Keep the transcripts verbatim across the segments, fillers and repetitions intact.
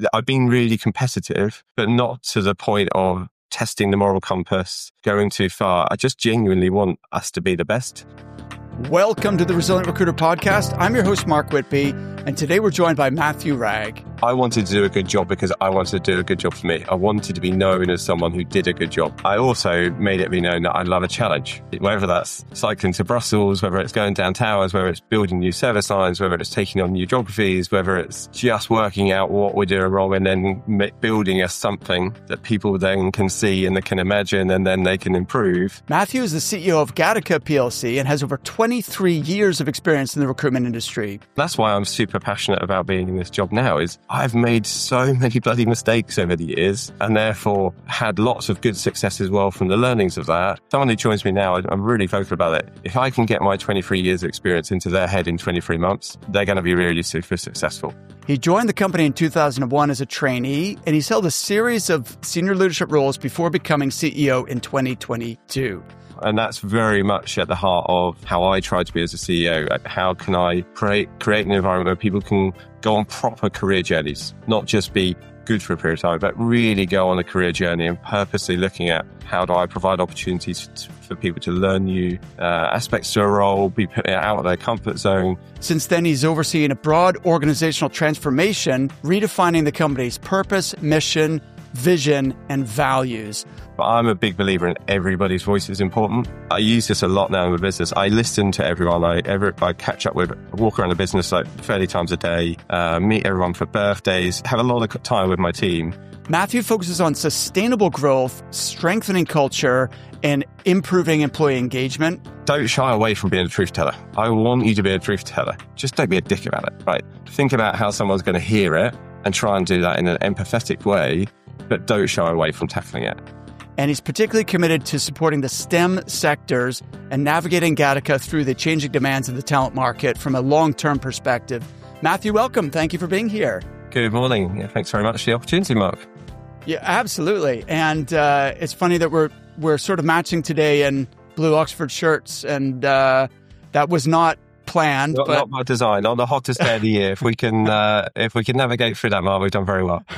I've been really competitive, but not to the point of testing the moral compass, going too far. I just genuinely want us to be the best. Welcome to the Resilient Recruiter Podcast. I'm your host, Mark Whitby, and today we're joined by Matthew Wragg. I wanted to do a good job because I wanted to do a good job for me. I wanted to be known as someone who did a good job. I also made it be known that I love a challenge, whether that's cycling to Brussels, whether it's going down towers, whether it's building new service lines, whether it's taking on new geographies, whether it's just working out what we're doing wrong and then building us something that people then can see and they can imagine and then they can improve. Matthew is the C E O of Gattaca P L C and has over twenty-three years of experience in the recruitment industry. That's why I'm super passionate about being in this job now is I've made so many bloody mistakes over the years and therefore had lots of good success as well from the learnings of that. Someone who joins me now, I'm really vocal about it. If I can get my twenty-three years of experience into their head in twenty-three months, they're going to be really super successful. He joined the company in two thousand one as a trainee, and he's held a series of senior leadership roles before becoming C E O in twenty twenty-two. And that's very much at the heart of how I try to be as a C E O. How can I create, create an environment where people can go on proper career journeys, not just be good for a period of time, but really go on a career journey and purposely looking at how do I provide opportunities to, for people to learn new uh, aspects to a role, be put out of their comfort zone. Since then, he's overseen a broad organizational transformation, redefining the company's purpose, mission, vision, and values. But I'm a big believer in everybody's voice is important. I use this a lot now in the business. I listen to everyone. I every, I catch up with, I walk around the business like thirty times a day, uh, meet everyone for birthdays, have a lot of time with my team. Matthew focuses on sustainable growth, strengthening culture, and improving employee engagement. Don't shy away from being a truth teller. I want you to be a truth teller. Just don't be a dick about it, right? Think about how someone's going to hear it and try and do that in an empathetic way, but don't shy away from tackling it. And he's particularly committed to supporting the STEM sectors and navigating Gattaca through the changing demands of the talent market from a long-term perspective. Matthew, welcome. Thank you for being here. Good morning. Yeah, thanks very much for the opportunity, Mark. Yeah, absolutely. And uh, it's funny that we're we're sort of matching today in blue Oxford shirts, and uh, that was not planned. Not, but... not by design. On the hottest day of the year, if we can uh, if we can navigate through that, Mark, we've done very well.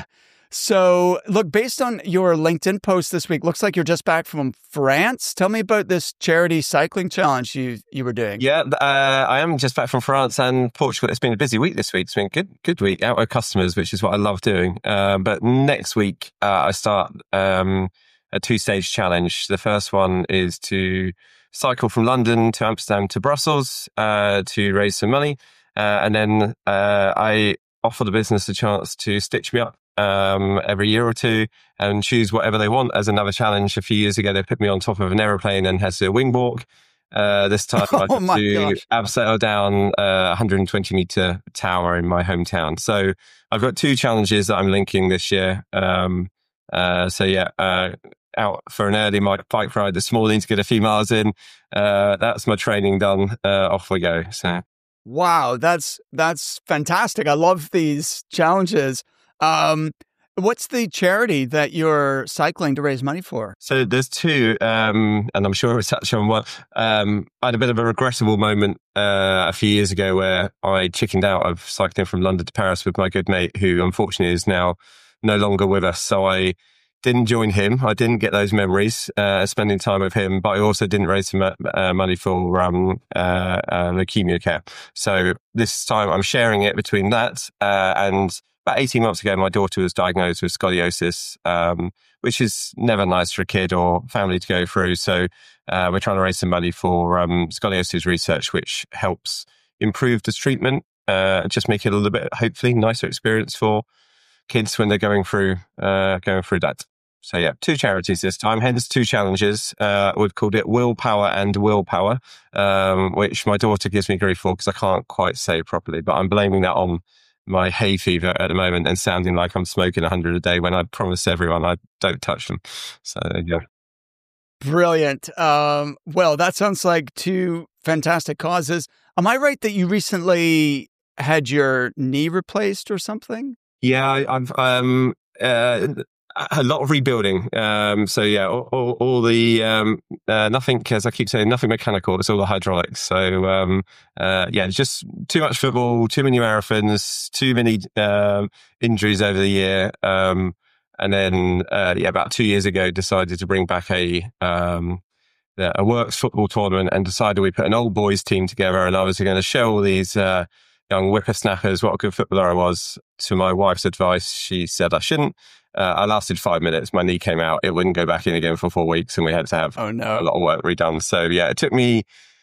So, look, based on your LinkedIn post this week, looks like you're just back from France. Tell me about this charity cycling challenge you you were doing. Yeah, uh, I am just back from France and Portugal. It's been a busy week this week. It's been a good, good week out with customers, which is what I love doing. Uh, but next week, uh, I start um, a two-stage challenge. The first one is to cycle from London to Amsterdam to Brussels uh, to raise some money. Uh, and then uh, I offer the business a chance to stitch me up um every year or two and choose whatever they want as another challenge. A few years ago, they put me on top of an aeroplane and had to do a wing walk. Uh, this time I oh had to gosh. abseil down a one hundred twenty meter tower in my hometown. So I've got two challenges that I'm linking this year. Um, uh, so yeah, uh, out for an early bike ride this morning to get a few miles in. Uh, that's my training done. Uh, off we go. So wow, that's that's fantastic. I love these challenges. Um, what's the charity that you're cycling to raise money for? So there's two, um, and I'm sure we'll touch on one. Um, I had a bit of a regrettable moment uh, a few years ago where I chickened out of cycling from London to Paris with my good mate, who unfortunately is now no longer with us. So I didn't join him. I didn't get those memories uh, spending time with him, but I also didn't raise some uh, money for um, uh, uh, leukemia care. So this time I'm sharing it between that uh, and about eighteen months ago, my daughter was diagnosed with scoliosis, um, which is never nice for a kid or family to go through. So uh, we're trying to raise some money for um, scoliosis research, which helps improve the treatment, uh, just make it a little bit, hopefully, nicer experience for kids when they're going through uh, going through that. So yeah, two charities this time, hence two challenges. Uh, we've called it Willpower and Willpower, um, which my daughter gives me grief for because I can't quite say it properly, but I'm blaming that on my hay fever at the moment and sounding like I'm smoking a hundred a day when I promise everyone I don't touch them. So there you go. Brilliant. Um, well, that sounds like two fantastic causes. Am I right that you recently had your knee replaced or something? Yeah, I, I've um, uh, A lot of rebuilding. Um, so yeah, all, all, all the um, uh, nothing, as I keep saying, nothing mechanical. It's all the hydraulics. So um, uh, yeah, it's just too much football, too many marathons, too many um, injuries over the year. Um, and then uh, yeah, about two years ago, decided to bring back a um, a works football tournament, and decided we put an old boys team together, and I was going to show all these uh, young whippersnappers what a good footballer I was. To my wife's advice, she said I shouldn't. Uh, I lasted five minutes. My knee came out. It wouldn't go back in again for four weeks, and we had to have oh, no. a lot of work redone. So yeah, it took me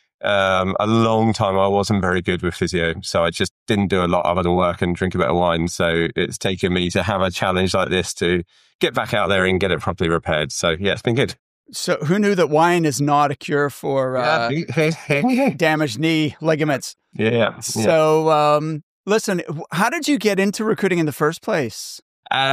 um, a long time. I wasn't very good with physio, so I just didn't do a lot other than work and drink a bit of wine. So it's taken me to have a challenge like this to get back out there and get it properly repaired. So yeah, it's been good. So who knew that wine is not a cure for uh, damaged knee ligaments? Yeah. yeah. So um, listen, how did you get into recruiting in the first place?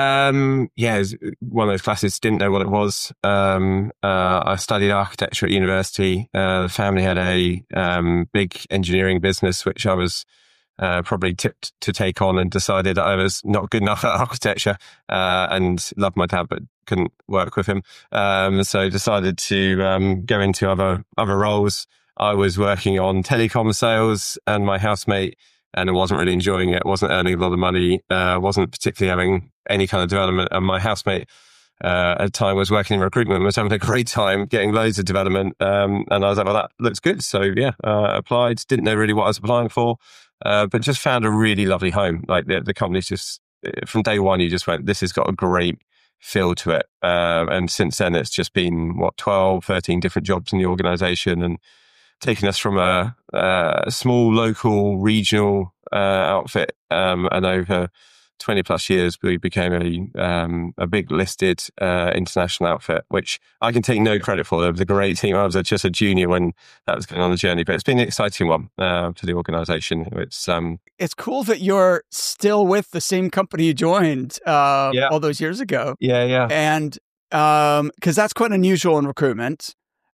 Um, yeah, it was one of those classes, didn't know what it was. Um, uh, I studied architecture at university. Uh, the family had a um, big engineering business, which I was uh, probably tipped to take on, and decided that I was not good enough at architecture uh, and loved my dad, but couldn't work with him. Um, so decided to um, go into other other roles. I was working on telecom sales, and my housemate, and I wasn't really enjoying it, wasn't earning a lot of money, uh, wasn't particularly having any kind of development. And my housemate uh, at the time was working in recruitment, was having a great time, getting loads of development. Um, and I was like, well, that looks good. So yeah, uh, applied, didn't know really what I was applying for, uh, but just found a really lovely home. Like the, the company's just, from day one, you just went, this has got a great feel to it. Uh, and since then, it's just been, what, twelve, thirteen different jobs in the organization, and taking us from a, a small local regional uh, outfit, um, and over twenty plus years, we became a um, a big listed uh, international outfit, which I can take no credit for. It was a great team. I was just a junior when that was going on the journey, but it's been an exciting one uh, for the organization. It's um, it's cool that you're still with the same company you joined uh, yeah. all those years ago. Yeah, yeah, and um, because that's quite unusual in recruitment.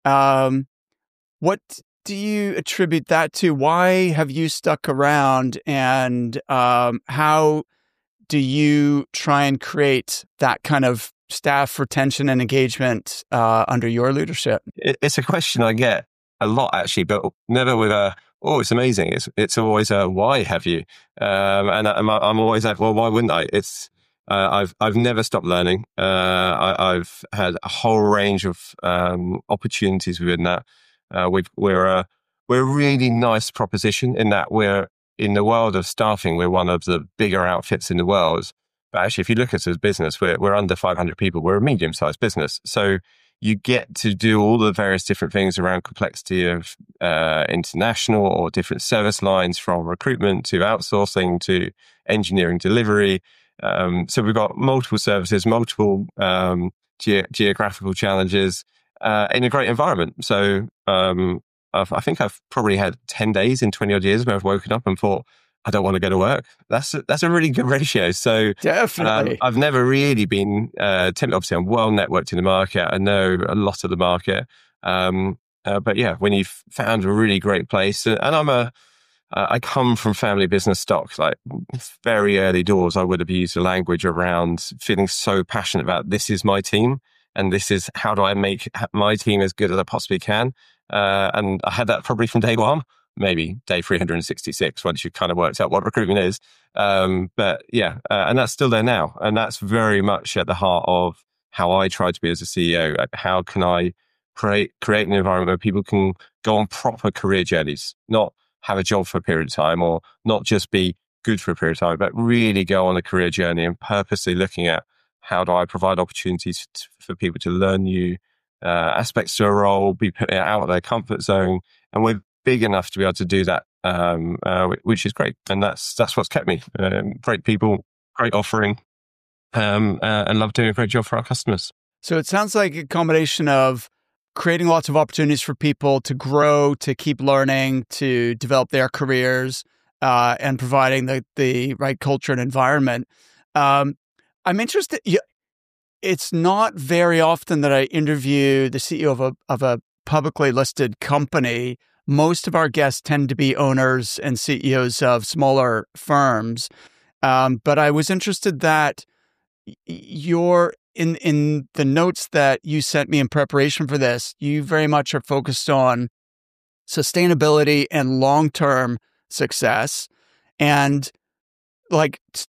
Um, what do you attribute that to? Why have you stuck around, and um, how do you try and create that kind of staff retention and engagement uh, under your leadership? It's a question I get a lot, actually, but never with a, oh, it's amazing. It's it's always a, why have you? Um, and I'm, I'm always like, well, why wouldn't I? It's uh, I've I've never stopped learning. Uh, I, I've had a whole range of um, opportunities within that. Uh, we've, we're a we're a really nice proposition in that we're, in the world of staffing, we're one of the bigger outfits in the world. But actually, if you look at us as a business, we're, we're under five hundred people. We're a medium-sized business. So you get to do all the various different things around complexity of uh, international or different service lines, from recruitment to outsourcing to engineering delivery. Um, so we've got multiple services, multiple um, ge- geographical challenges uh, in a great environment. So um I've, I think I've probably had ten days in twenty odd years where I've woken up and thought, I don't want to go to work. That's a, that's a really good ratio. So definitely, um, I've never really been uh, tempted. Obviously, I'm well networked in the market. I know a lot of the market. Um, uh, but yeah, when you've found a really great place, and I'm a, uh, I come from family business stock. Like very early doors, I would have used the language around feeling so passionate about, this is my team, and this is how do I make my team as good as I possibly can. Uh, and I had that probably from day one, maybe day three hundred sixty-six, once you kind of worked out what recruitment is. Um, but yeah, uh, and that's still there now. And that's very much at the heart of how I try to be as a C E O. How can I create, create an environment where people can go on proper career journeys, not have a job for a period of time, or not just be good for a period of time, but really go on a career journey and purposely looking at, how do I provide opportunities to, for people to learn new Uh, aspects to a role, be put out of their comfort zone, and we're big enough to be able to do that, um, uh, which is great, and that's that's what's kept me. Um, great people, great offering, um, uh, and love doing a great job for our customers. So it sounds like a combination of creating lots of opportunities for people to grow, to keep learning, to develop their careers, uh, and providing the the right culture and environment. Um, I'm interested. You, It's not very often that I interview the C E O of a of a publicly listed company. Most of our guests tend to be owners and C E Os of smaller firms. Um, but I was interested that your in in the notes that you sent me in preparation for this, you very much are focused on sustainability and long-term success. And like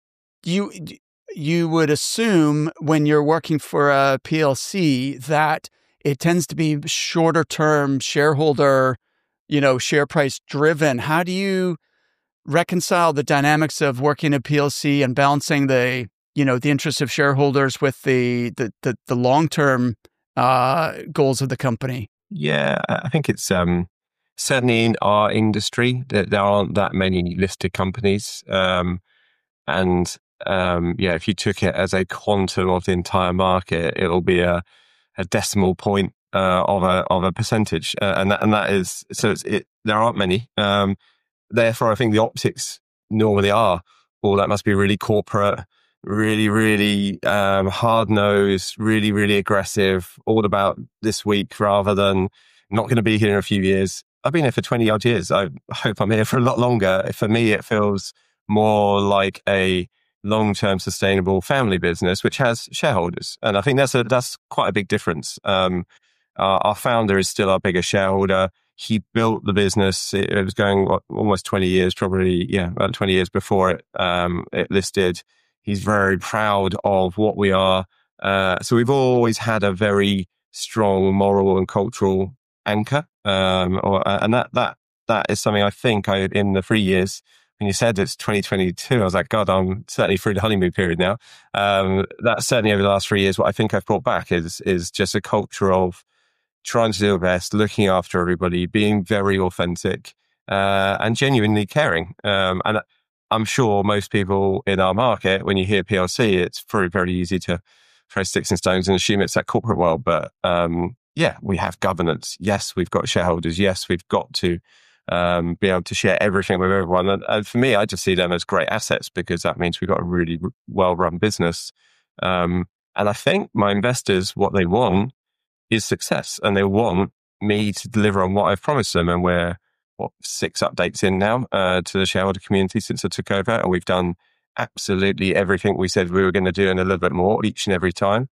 you you would assume when you're working for a P L C that it tends to be shorter term shareholder, you know, share price driven. How do you reconcile the dynamics of working at P L C and balancing the, you know, the interests of shareholders with the the the, the long-term uh, goals of the company? Yeah, I think it's um, certainly in our industry that there aren't that many listed companies. Um, and um, yeah, if you took it as a quantum of the entire market, it'll be a, a decimal point uh, of a of a percentage, uh, and that and that is so. It's, it there aren't many. Um, therefore, I think the optics normally are, oh, that must be really corporate, really, really um, hard nosed, really, really aggressive, all about this week rather than not going to be here in a few years. I've been here for twenty odd years. I hope I'm here for a lot longer. For me, it feels more like a long-term sustainable family business, which has shareholders. And I think that's a, that's quite a big difference. Um, our, our founder is still our biggest shareholder. He built the business. It, it was going what, almost twenty years, probably, yeah, about twenty years before it, um, it listed. He's very proud of what we are. Uh, so we've always had a very strong moral and cultural anchor. Um, or, and that, that, that is something I think I, in the three years, when you said it's twenty twenty-two, I was like, God, I'm certainly through the honeymoon period now. Um, that's certainly over the last three years. What I think I've brought back is, is just a culture of trying to do your best, looking after everybody, being very authentic, uh, and genuinely caring. Um, and I'm sure most people in our market, when you hear P L C, it's very, very easy to throw sticks and stones and assume it's that corporate world. But um, yeah, we have governance. Yes, we've got shareholders. Yes, we've got to um, be able to share everything with everyone. And, and for me, I just see them as great assets because that means we've got a really well-run business. Um, and I think my investors, what they want is success, and they want me to deliver on what I've promised them. And we're what six updates in now uh, to the shareholder community since I took over, and we've done absolutely everything we said we were going to do and a little bit more each and every time.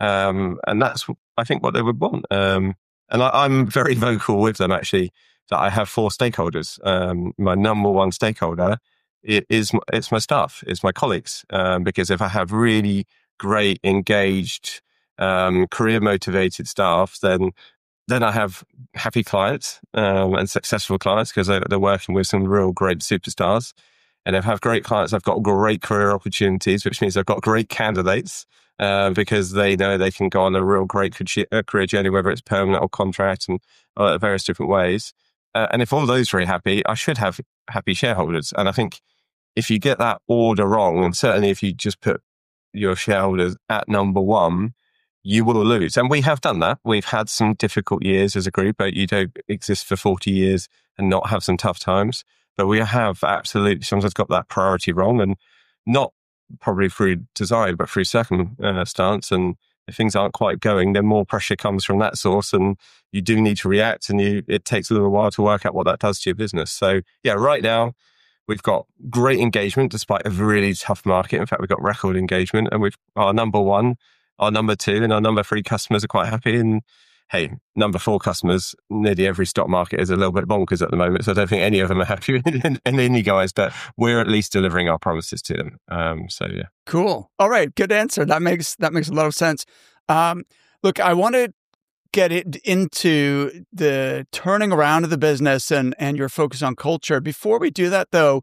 Um, and that's, I think, what they would want. Um, and I, I'm very vocal with them, actually, that I have four stakeholders. Um, my number one stakeholder it is it's my staff, it's my colleagues, um, because if I have really great, engaged, um, career motivated staff, then then I have happy clients um, and successful clients because they're, they're working with some real great superstars. And if I have great clients, I've got great career opportunities, which means I've got great candidates uh, because they know they can go on a real great career journey, whether it's permanent or contract and uh, various different ways. Uh, and if all those are very happy, I should have happy shareholders. And I think if you get that order wrong, and certainly if you just put your shareholders at number one, you will lose. And we have done that. We've had some difficult years as a group, but you don't exist for forty years and not have some tough times. But we have absolutely sometimes got that priority wrong, and not probably through design, but through circumstance. And if things aren't quite going, then more pressure comes from that source, and you do need to react, and you, it takes a little while to work out what that does to your business. So yeah, right now, we've got great engagement despite a really tough market. In fact, we've got record engagement, and we've our number one, our number two, and our number three customers are quite happy. And hey, number four customers, nearly every stock market is a little bit bonkers at the moment. So I don't think any of them are happy in, in any guys, but we're at least delivering our promises to them. Um, so yeah. Cool. All right. Good answer. That makes, that makes a lot of sense. Um, look, I want to get it into the turning around of the business and, and your focus on culture. Before we do that though,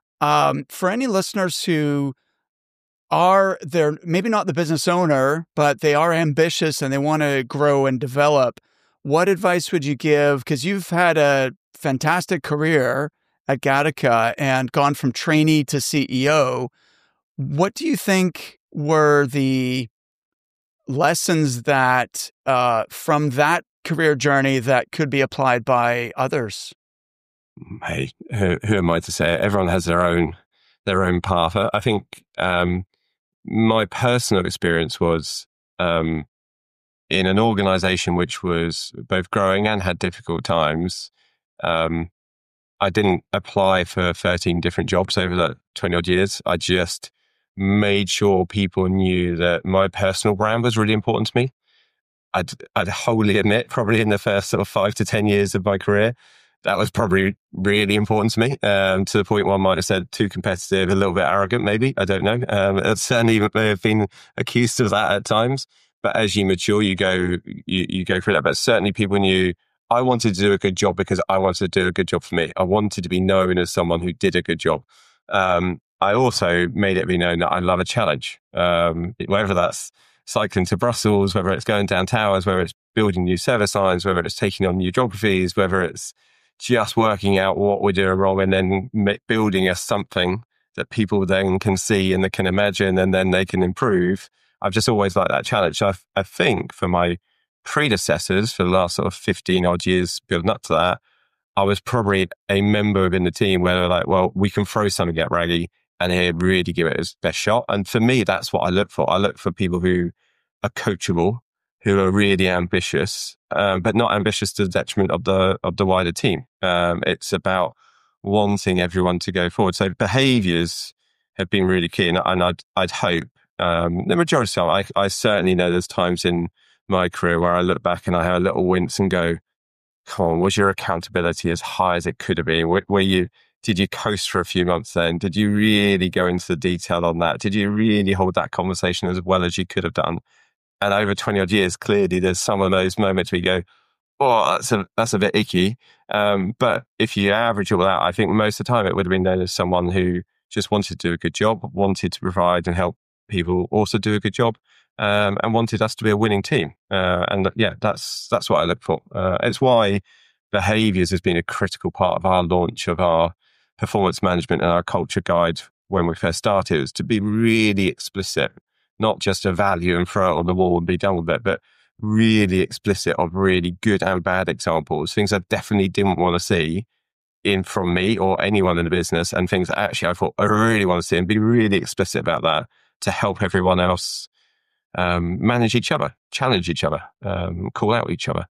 um, for any listeners who are they're maybe not the business owner, but they are ambitious and they want to grow and develop, what advice would you give? Because you've had a fantastic career at Gattaca and gone from trainee to C E O. What do you think were the lessons that uh, from that career journey that could be applied by others? Hey, who, who am I to say it? Everyone has their own their own path. I think um, my personal experience was um, in an organization which was both growing and had difficult times. Um, I didn't apply for thirteen different jobs over the twenty odd years. I just made sure people knew that my personal brand was really important to me. I'd, I'd wholly admit, probably in the first sort of five to ten years of my career, that was probably really important to me, um, to the point where I might have said too competitive, a little bit arrogant, maybe. I don't know. Um, it certainly may have been accused of that at times. But as you mature, you go, you, you go through that. But certainly people knew I wanted to do a good job because I wanted to do a good job for me. I wanted to be known as someone who did a good job. Um, I also made it be known that I love a challenge, um, whether that's cycling to Brussels, whether it's going down towers, whether it's building new service lines, whether it's taking on new geographies, whether it's just working out what we're doing wrong and then building us something that people then can see and they can imagine and then they can improve. I've just always liked that challenge. I, I think for my predecessors for the last sort of fifteen odd years building up to that, I was probably a member within the team where they're like, well, we can throw something at Raggy and he'd really give it his best shot. And for me, that's what I look for. I look for people who are coachable, who are really ambitious, um, but not ambitious to the detriment of the of the wider team. Um, it's about wanting everyone to go forward. So behaviours have been really key, and, and I'd, I'd hope um, the majority of the time, I, I certainly know there's times in my career where I look back and I have a little wince and go, come on, was your accountability as high as it could have been? Were, were you, did you coast for a few months then? Did you really go into the detail on that? Did you really hold that conversation as well as you could have done? And over twenty odd years, clearly there's some of those moments where you go, oh, that's a, that's a bit icky. Um, but if you average it all out, I think most of the time it would have been known as someone who just wanted to do a good job, wanted to provide and help people also do a good job, um, and wanted us to be a winning team. Uh, and yeah, that's that's what I look for. Uh, it's why behaviours has been a critical part of our launch of our performance management and our culture guide when we first started. It was to be really explicit, not just a value and throw it on the wall and be done with it, but really explicit of really good and bad examples, things I definitely didn't want to see in from me or anyone in the business, and things that actually I thought I really want to see, and be really explicit about that to help everyone else um, manage each other, challenge each other, um, call out each other.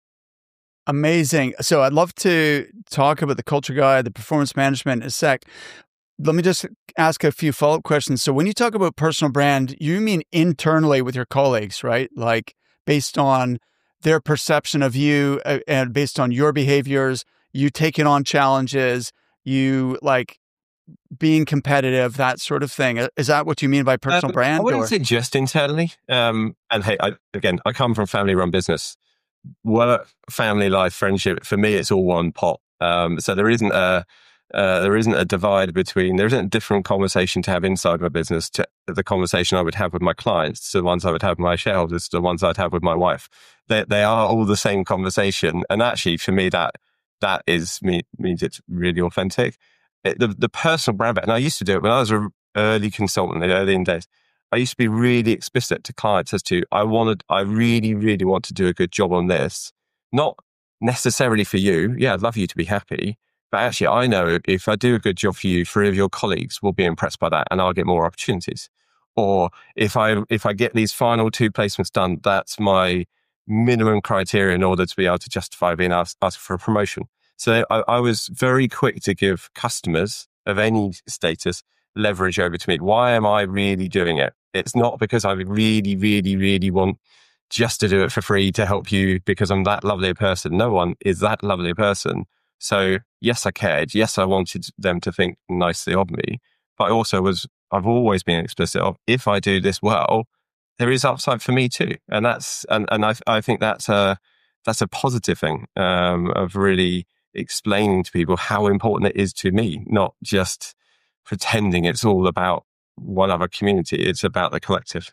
Amazing. So I'd love to talk about the culture guide, the performance management in a sec. Let me just ask a few follow-up questions. So when you talk about personal brand, you mean internally with your colleagues, right? Like based on their perception of you uh, and based on your behaviors, you taking on challenges, you like being competitive, that sort of thing. Is that what you mean by personal um, brand? I wouldn't or? say just internally. Um, and hey, I, again, I come from family-run business. Work, family life, friendship, for me, it's all one pot. Um, so there isn't a uh, there isn't a divide between, there isn't a different conversation to have inside my business to the conversation I would have with my clients, to the ones I would have with my shareholders, to the ones I'd have with my wife. They they are all the same conversation. And actually, for me, that that is me, means it's really authentic. It, the, the personal brand, and I used to do it when I was an early consultant in the early days. I used to be really explicit to clients as to, I wanted, I really, really want to do a good job on this. Not necessarily for you. Yeah, I'd love you to be happy. But actually, I know if I do a good job for you, three of your colleagues will be impressed by that and I'll get more opportunities. Or if I, if I get these final two placements done, that's my minimum criteria in order to be able to justify being asked, asked for a promotion. So I, I was very quick to give customers of any status leverage over to me. Why am I really doing it? It's not because I really, really, really want just to do it for free to help you because I'm that lovely a person. No one is that lovely a person. So yes, I cared. Yes, I wanted them to think nicely of me. But I also was, I've always been explicit of, if I do this well, there is upside for me too. And that's, and, and I, I think that's a, that's a positive thing, um, of really explaining to people how important it is to me, not just pretending it's all about one other community. It's about the collective.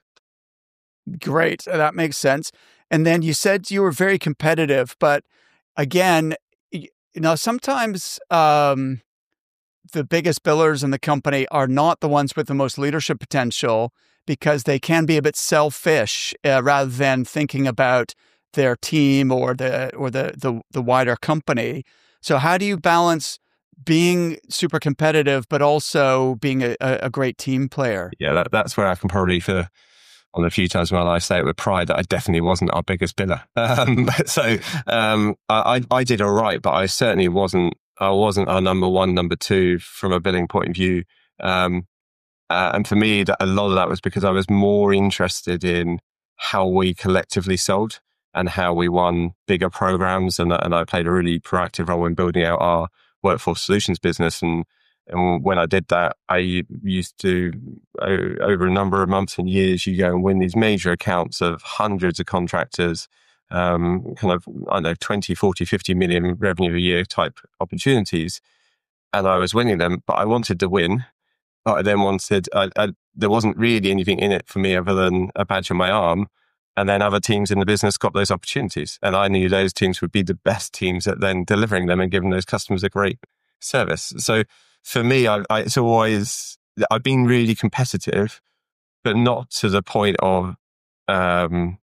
Great. That makes sense. And then you said you were very competitive, but again, you know, sometimes um, the biggest billers in the company are not the ones with the most leadership potential because they can be a bit selfish uh, rather than thinking about their team or the or the, the the wider company. So how do you balance being super competitive, but also being a, a great team player? Yeah, that, that's where I can probably, for on a few times in my life, say it with pride that I definitely wasn't our biggest biller. Um, so um, I, I did all right, but I certainly wasn't. I wasn't our number one, number two from a billing point of view. Um, Uh, and for me, that, a lot of that was because I was more interested in how we collectively sold and how we won bigger programs. And, and I played a really proactive role in building out our workforce solutions business. And, and when I did that, I used to, over a number of months and years, you go and win these major accounts of hundreds of contractors, um, kind of, I don't know, twenty, forty, fifty million revenue a year type opportunities. And I was winning them, but I wanted to win. But I then wanted, I, I, there wasn't really anything in it for me other than a badge on my arm. And then other teams in the business got those opportunities. And I knew those teams would be the best teams at then delivering them and giving those customers a great service. So for me, I, I, it's always, I've been really competitive, but not to the point of um,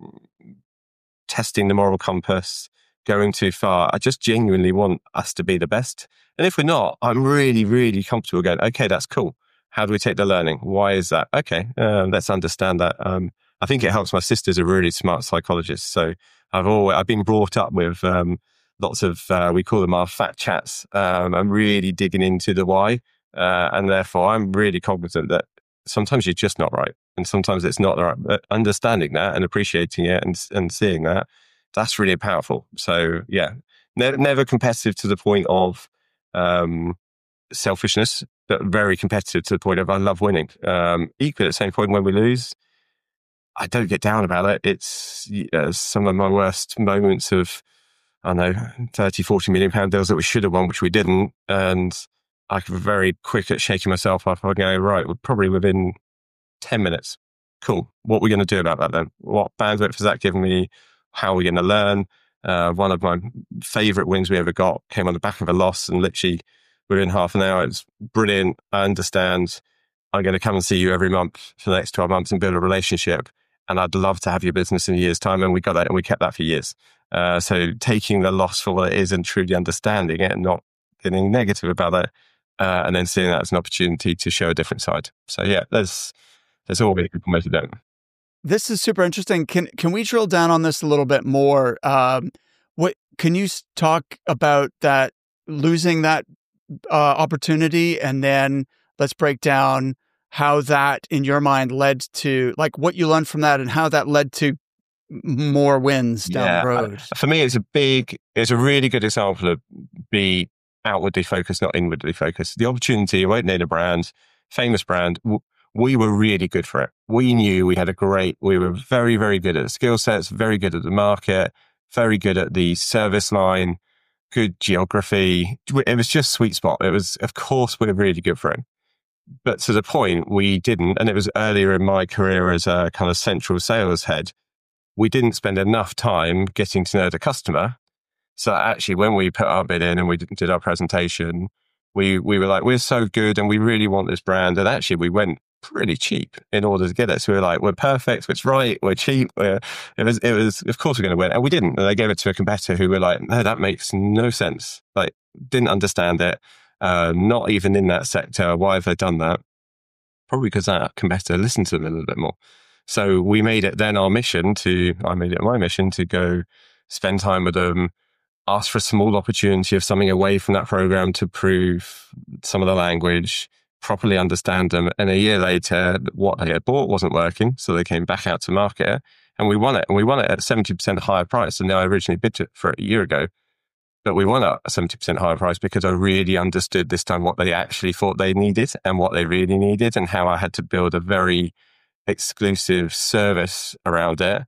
testing the moral compass, going too far. I just genuinely want us to be the best. And if we're not, I'm really, really comfortable going, okay, that's cool. How do we take the learning? Why is that? Okay, uh, let's understand that. Um, I think it helps. My sister's a really smart psychologist. So I've always, I've been brought up with um, lots of, uh, we call them our fat chats. Um, I'm really digging into the why. Uh, and therefore, I'm really cognizant that sometimes you're just not right. And sometimes it's not right. But understanding that and appreciating it and, and seeing that, that's really powerful. So yeah, ne- never competitive to the point of um, selfishness, but very competitive to the point of I love winning. Um, equally at the same point when we lose, I don't get down about it. It's uh, some of my worst moments of, I don't know, thirty, forty million pound deals that we should have won, which we didn't. And I was very quick at shaking myself up. I go, right, we're probably within ten minutes. Cool. What are we going to do about that then? What bandwidth has that given me? How are we going to learn? Uh, one of my favorite wins we ever got came on the back of a loss, and literally within half an hour, it's brilliant. I understand. I'm going to come and see you every month for the next twelve months and build a relationship. And I'd love to have your business in a year's time. And we got that, and we kept that for years. Uh, so taking the loss for what it is and truly understanding it and not getting negative about it, uh, and then seeing that as an opportunity to show a different side. So yeah, there's there's always people motivated down. This is super interesting. Can can we drill down on this a little bit more? Um, what can you talk about that losing that uh, opportunity, and then let's break down how that, in your mind, led to, like, what you learned from that and how that led to more wins down yeah, the road. For me, it's a big, it's a really good example of be outwardly focused, not inwardly focused. The opportunity, I won't name a brand, famous brand, we were really good for it. We knew we had a great, we were very, very good at the skill sets, very good at the market, very good at the service line, good geography. It was just sweet spot. It was, of course, we were really good for it. But to the point we didn't, and it was earlier in my career as a kind of central sales head, we didn't spend enough time getting to know the customer. So actually, when we put our bid in and we did our presentation, we we were like, we're so good and we really want this brand. And actually, we went pretty cheap in order to get it. So we were like, we're perfect, it's right, we're cheap. We're, it was, it was, of course we're going to win. And we didn't. And they gave it to a competitor who were like, no, that makes no sense. Like, didn't understand it. Uh, not even in that sector. Why have they done that? Probably because that competitor listened to them a little bit more. So we made it then our mission to, I made it my mission to go spend time with them, ask for a small opportunity of something away from that program to prove some of the language, properly understand them. And a year later, what they had bought wasn't working. So they came back out to market it, and we won it. And we won it at seventy percent higher price than I originally bid it for a year ago. But we won at a seventy percent higher price because I really understood this time what they actually thought they needed and what they really needed, and how I had to build a very exclusive service around it.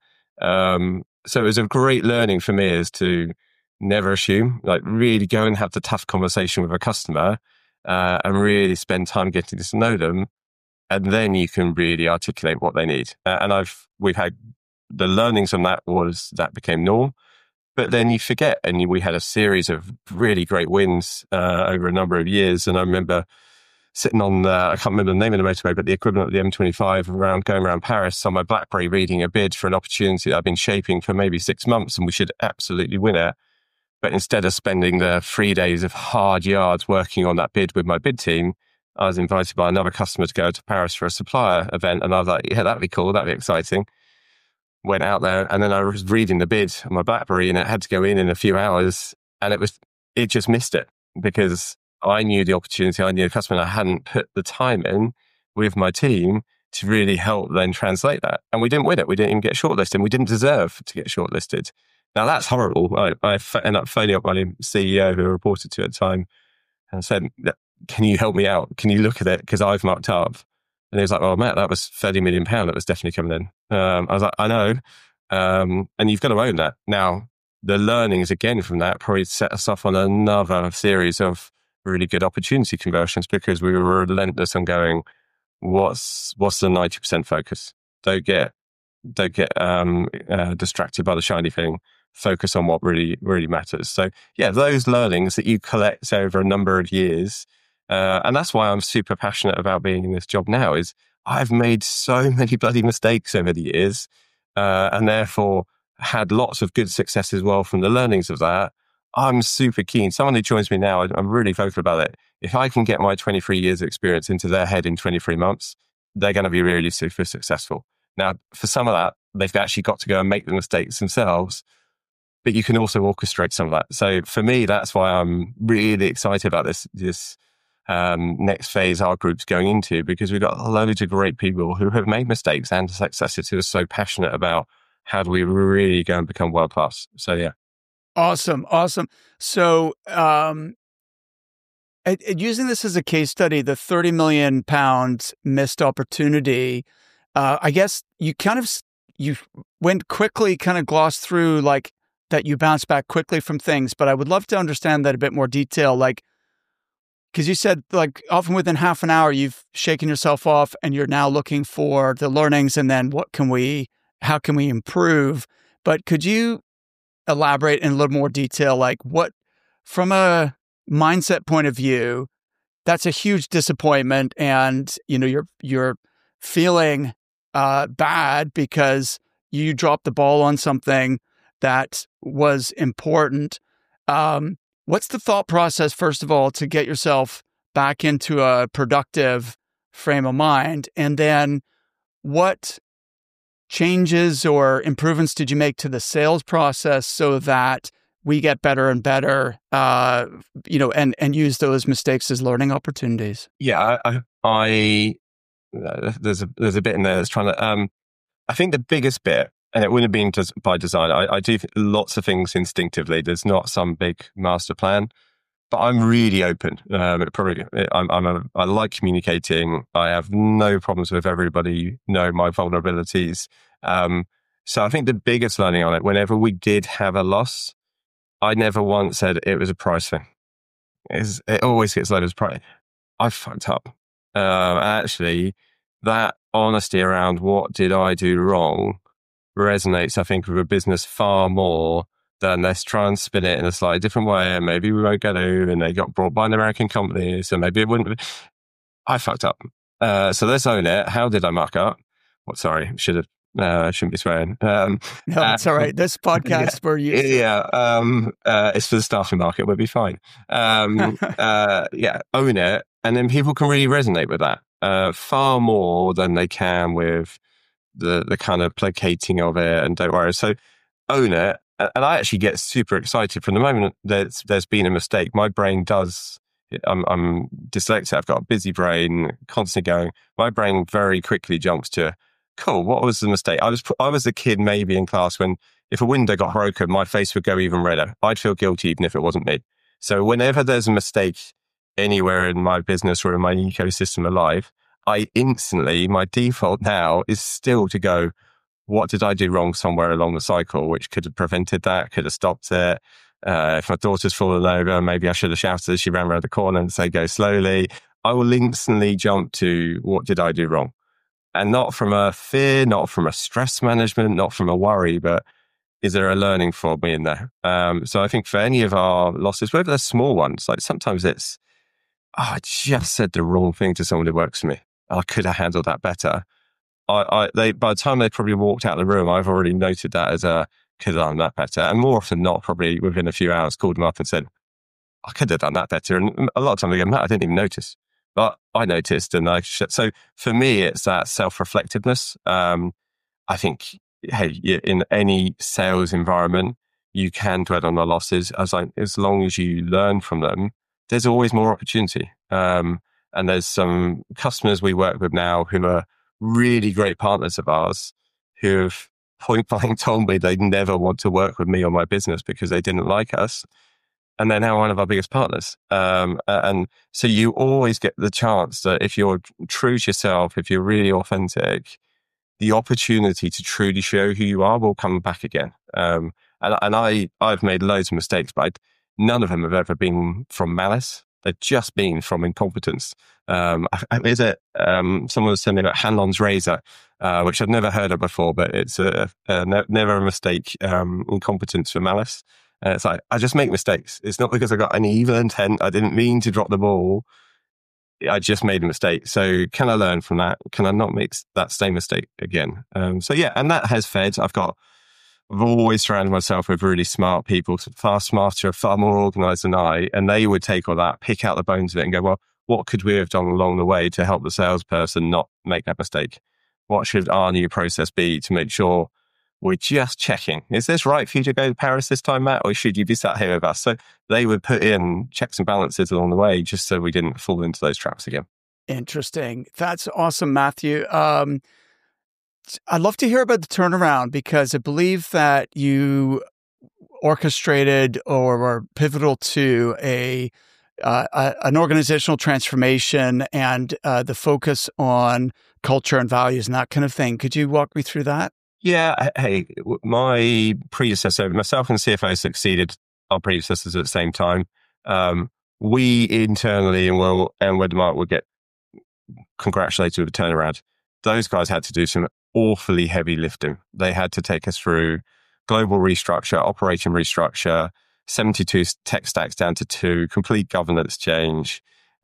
Um, so it was a great learning for me, is to never assume, like really go and have the tough conversation with a customer, uh, and really spend time getting to know them. And then you can really articulate what they need. Uh, and I've, we've had the learnings from that was that became norm. But then you forget, and we had a series of really great wins uh, over a number of years. And I remember sitting on, uh, I can't remember the name of the motorway, but the equivalent of the M twenty-five, around going around Paris on my BlackBerry, reading a bid for an opportunity that I've been shaping for maybe six months, and we should absolutely win it. But instead of spending the three days of hard yards working on that bid with my bid team, I was invited by another customer to go to Paris for a supplier event. And I was like, yeah, that'd be cool. That'd be exciting. Went out there, and then I was reading the bid on my BlackBerry, and it had to go in in a few hours, and it was, it just missed it because I knew the opportunity, I knew the customer, and I hadn't put the time in. with my team to really help then translate that. And we didn't win it. We didn't even get shortlisted. We didn't deserve to get shortlisted. Now that's horrible. I, I ended up phoning up my C E O who I reported to at the time and said, can you help me out? Can you look at it? Because I've mucked up. And he was like, well, Matt, that was thirty million pounds. That was definitely coming in. Um, I was like, I know. Um, and you've got to own that. Now, the learnings again from that probably set us off on another series of really good opportunity conversions because we were relentless on going, what's what's the ninety percent focus? Don't get don't get um, uh, distracted by the shiny thing. Focus on what really really matters. So yeah, those learnings that you collect over a number of years, uh, and that's why I'm super passionate about being in this job now. Is I've made so many bloody mistakes over the years, uh, and therefore had lots of good success as well from the learnings of that. I'm super keen. Someone who joins me now, I'm really vocal about it. If I can get my twenty-three years of experience into their head in twenty-three months, they're going to be really super successful. Now, for some of that, they've actually got to go and make the mistakes themselves, but you can also orchestrate some of that. So for me, that's why I'm really excited about this, this um, next phase our group's going into, because we've got loads of great people who have made mistakes and successes who are so passionate about how do we really go and become world class. So yeah. Awesome. Awesome. So, um, and, and using this as a case study, the thirty million pound missed opportunity, uh, I guess you kind of, you went quickly, kind of glossed through like that you bounced back quickly from things, but I would love to understand that a bit more detail. Like, cause you said like often within half an hour, you've shaken yourself off and you're now looking for the learnings and then what can we, how can we improve? But could you elaborate in a little more detail, like what, from a mindset point of view, that's a huge disappointment, and you know you're you're feeling uh, bad because you dropped the ball on something that was important. Um, what's the thought process, first of all, to get yourself back into a productive frame of mind, and then what changes or improvements did you make to the sales process so that we get better and better, uh, you know, and, and use those mistakes as learning opportunities? Yeah, I, I there's a there's a bit in there that's trying to. Um, I think the biggest bit, and it wouldn't have been just by design. I, I do lots of things instinctively. There's not some big master plan, but I'm really open. Um, it probably, I'm, I'm a, I like communicating. I have no problems with everybody. Know my vulnerabilities. Um, so I think the biggest learning on it, whenever we did have a loss, I never once said it was a price thing. It's, it always gets loaded as price. I fucked up. Uh, actually, that honesty around what did I do wrong resonates, I think, with a business far more than let's try and spin it in a slightly different way. And maybe we won't get to, and they got brought by an American company, so maybe it wouldn't be. I fucked up. Uh, so let's own it. How did I muck up? What? Sorry, should have. Uh, I shouldn't be swearing. Um, no, it's uh, all right. This podcast, yeah, we're used to. Yeah, um, uh, it's for the staffing market. We'll be fine. Um, uh, yeah, own it. And then people can really resonate with that uh, far more than they can with the the kind of placating of it and don't worry. So own it. And I actually get super excited from the moment there's, there's been a mistake. My brain does, I'm, I'm dyslexic. I've got a busy brain, constantly going. My brain very quickly jumps to, cool, what was the mistake? I was I was a kid maybe in class when if a window got broken, my face would go even redder. I'd feel guilty even if it wasn't me. So whenever there's a mistake anywhere in my business or in my ecosystem of life, I instantly, my default now is still to go, what did I do wrong somewhere along the cycle, which could have prevented that, could have stopped it. Uh, if my daughter's fallen over, maybe I should have shouted as she ran around the corner and say, go slowly. I will instantly jump to what did I do wrong? And not from a fear, not from a stress management, not from a worry, but is there a learning for me in there? Um, so I think for any of our losses, whether they're small ones, like sometimes it's, oh, I just said the wrong thing to someone who works for me. I could have handled that better. I, I, they, by the time they probably walked out of the room, I've already noted that as a, could have done that better. And more often than not, probably within a few hours, called them up and said, I could have done that better. And a lot of times they go, Matt, I didn't even notice. But I noticed, and I sh- so for me, it's that self-reflectiveness. Um, I think, hey, in any sales environment, you can dwell on the losses as like, as long as you learn from them. There's always more opportunity, um, And there's some customers we work with now who are really great partners of ours who have point blank told me they'd never want to work with me or my business because they didn't like us. And they're now one of our biggest partners. Um, and so you always get the chance that if you're true to yourself, if you're really authentic, the opportunity to truly show who you are will come back again. Um, and, and I, I've made loads of mistakes, but I, none of them have ever been from malice. They've just been from incompetence. Um, is it, um, someone was telling me about Hanlon's razor, uh, which I'd never heard of before, but it's a, a ne- never a mistake, um, incompetence for malice. Uh, it's like, I just make mistakes. It's not because I got any evil intent. I didn't mean to drop the ball. I just made a mistake. So can I learn from that? Can I not make that same mistake again? Um, so yeah, and that has fed. I've got, I've always surrounded myself with really smart people, far smarter, far more organized than I. And they would take all that, pick out the bones of it and go, well, what could we have done along the way to help the salesperson not make that mistake? What should our new process be to make sure we're just checking, is this right for you to go to Paris this time, Matt, or should you be sat here with us? So they would put in checks and balances along the way just so we didn't fall into those traps again. Interesting. That's awesome, Matthew. Um, I'd love to hear about the turnaround because I believe that you orchestrated or were pivotal to a, uh, a an organizational transformation and uh, the focus on culture and values and that kind of thing. Could you walk me through that? Yeah. Hey, my predecessor, myself and the C F O succeeded our predecessors at the same time. Um, we internally and well, and Wedmark would get congratulated with a turnaround. Those guys had to do some awfully heavy lifting. They had to take us through global restructure, operation restructure, seventy-two tech stacks down to two, complete governance change,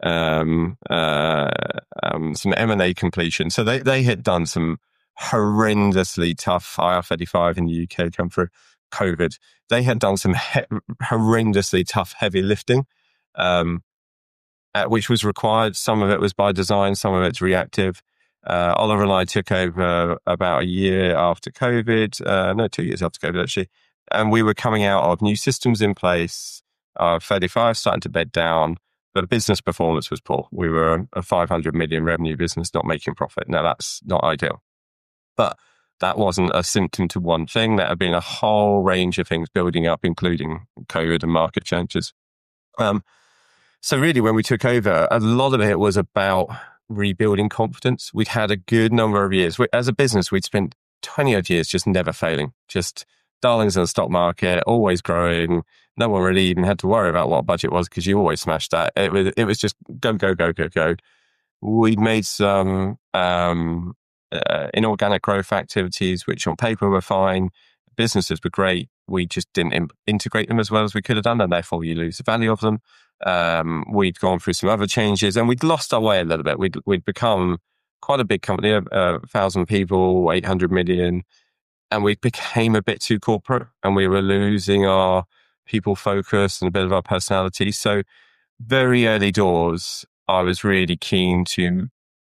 um, uh, um, some M and A completion. So they, they had done some horrendously tough I R thirty-five in the U K come through COVID. They had done some he- horrendously tough heavy lifting, um, uh, which was required. Some of it was by design, some of it's reactive. Uh, Oliver and I took over about a year after COVID, uh, no, two years after COVID actually. And we were coming out of new systems in place, uh, thirty-five starting to bed down, but business performance was poor. We were a five hundred million revenue business, not making profit. Now that's not ideal. But that wasn't a symptom to one thing. There had been a whole range of things building up, including COVID and market changes. Um, so really, when we took over, a lot of it was about rebuilding confidence. We'd had a good number of years. We, as a business, we'd spent twenty odd years just never failing, just darlings in the stock market, always growing. No one really even had to worry about what budget was because you always smashed that. It was, it was just go, go, go, go, go. We'd made some um, uh, inorganic growth activities, which on paper were fine. Businesses were great. We just didn't in- integrate them as well as we could have done, and therefore you lose the value of them. Um, we'd gone through some other changes, and we'd lost our way a little bit. We'd we'd become quite a big company, a, a thousand people, eight hundred million, and we became a bit too corporate, and we were losing our people focus and a bit of our personality. So very early doors, I was really keen to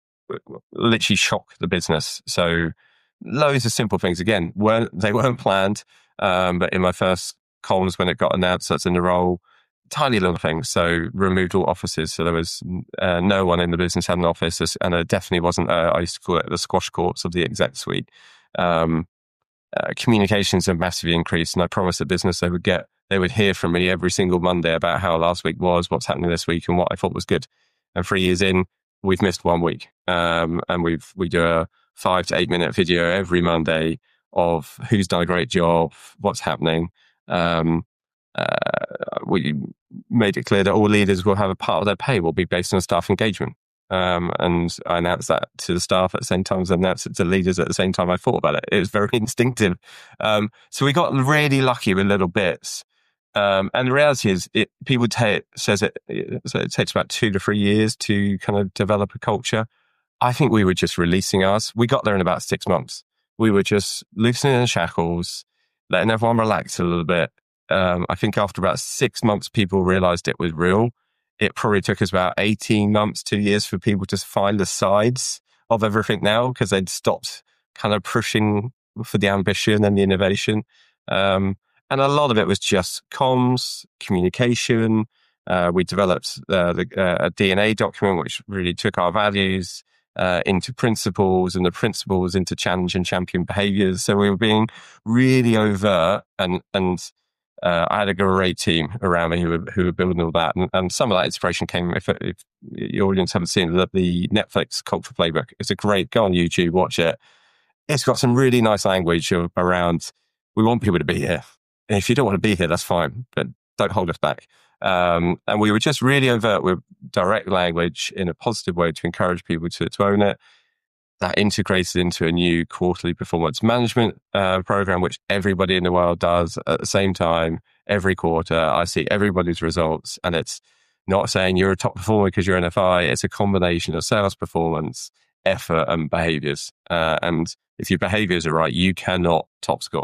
literally shock the business. So loads of simple things. Again, weren't they weren't planned, um, but in my first columns when it got announced that's in the role, tiny little things. So removed all offices. So there was uh, no one in the business had an office, and it definitely wasn't, uh, I used to call it the squash courts of the exec suite. Um, uh, communications have massively increased, and I promised the business they would get, they would hear from me every single Monday about how last week was, what's happening this week, and what I thought was good. And three years in, we've missed one week, um, and we've we do a five to eight minute video every Monday of who's done a great job, what's happening. Um, uh, we made it clear that all leaders will have a part of their pay will be based on staff engagement. Um, and I announced that to the staff at the same time as I announced it to leaders at the same time I thought about it. It was very instinctive. Um, so we got really lucky with little bits. Um, and the reality is, it, people take, says it, it, so it takes about two to three years to kind of develop a culture. I think we were just releasing ours. We got there in about six months. We were just loosening the shackles, letting everyone relax a little bit. Um, I think after about six months, people realized it was real. It probably took us about eighteen months, two years for people to find the sides of everything now because they'd stopped kind of pushing for the ambition and the innovation. Um, and a lot of it was just comms, communication, Uh, we developed uh, the, uh, a D N A document, which really took our values uh, into principles and the principles into challenge and champion behaviors. So we were being really overt, and, and uh, I had a great team around me who were, who were building all that. And, and some of that inspiration came, if, if your audience haven't seen the, the Netflix Culture Playbook, it's a great, go on YouTube, watch it. It's got some really nice language around, we want people to be here. And if you don't want to be here, that's fine, but don't hold us back. Um, and we were just really overt with direct language in a positive way to encourage people to, to own it. That integrated into a new quarterly performance management uh, program, which everybody in the world does at the same time. Every quarter, I see everybody's results, and it's not saying you're a top performer because you're N F I. It's a combination of sales performance, effort, and behaviors. Uh, and if your behaviors are right, you cannot top score.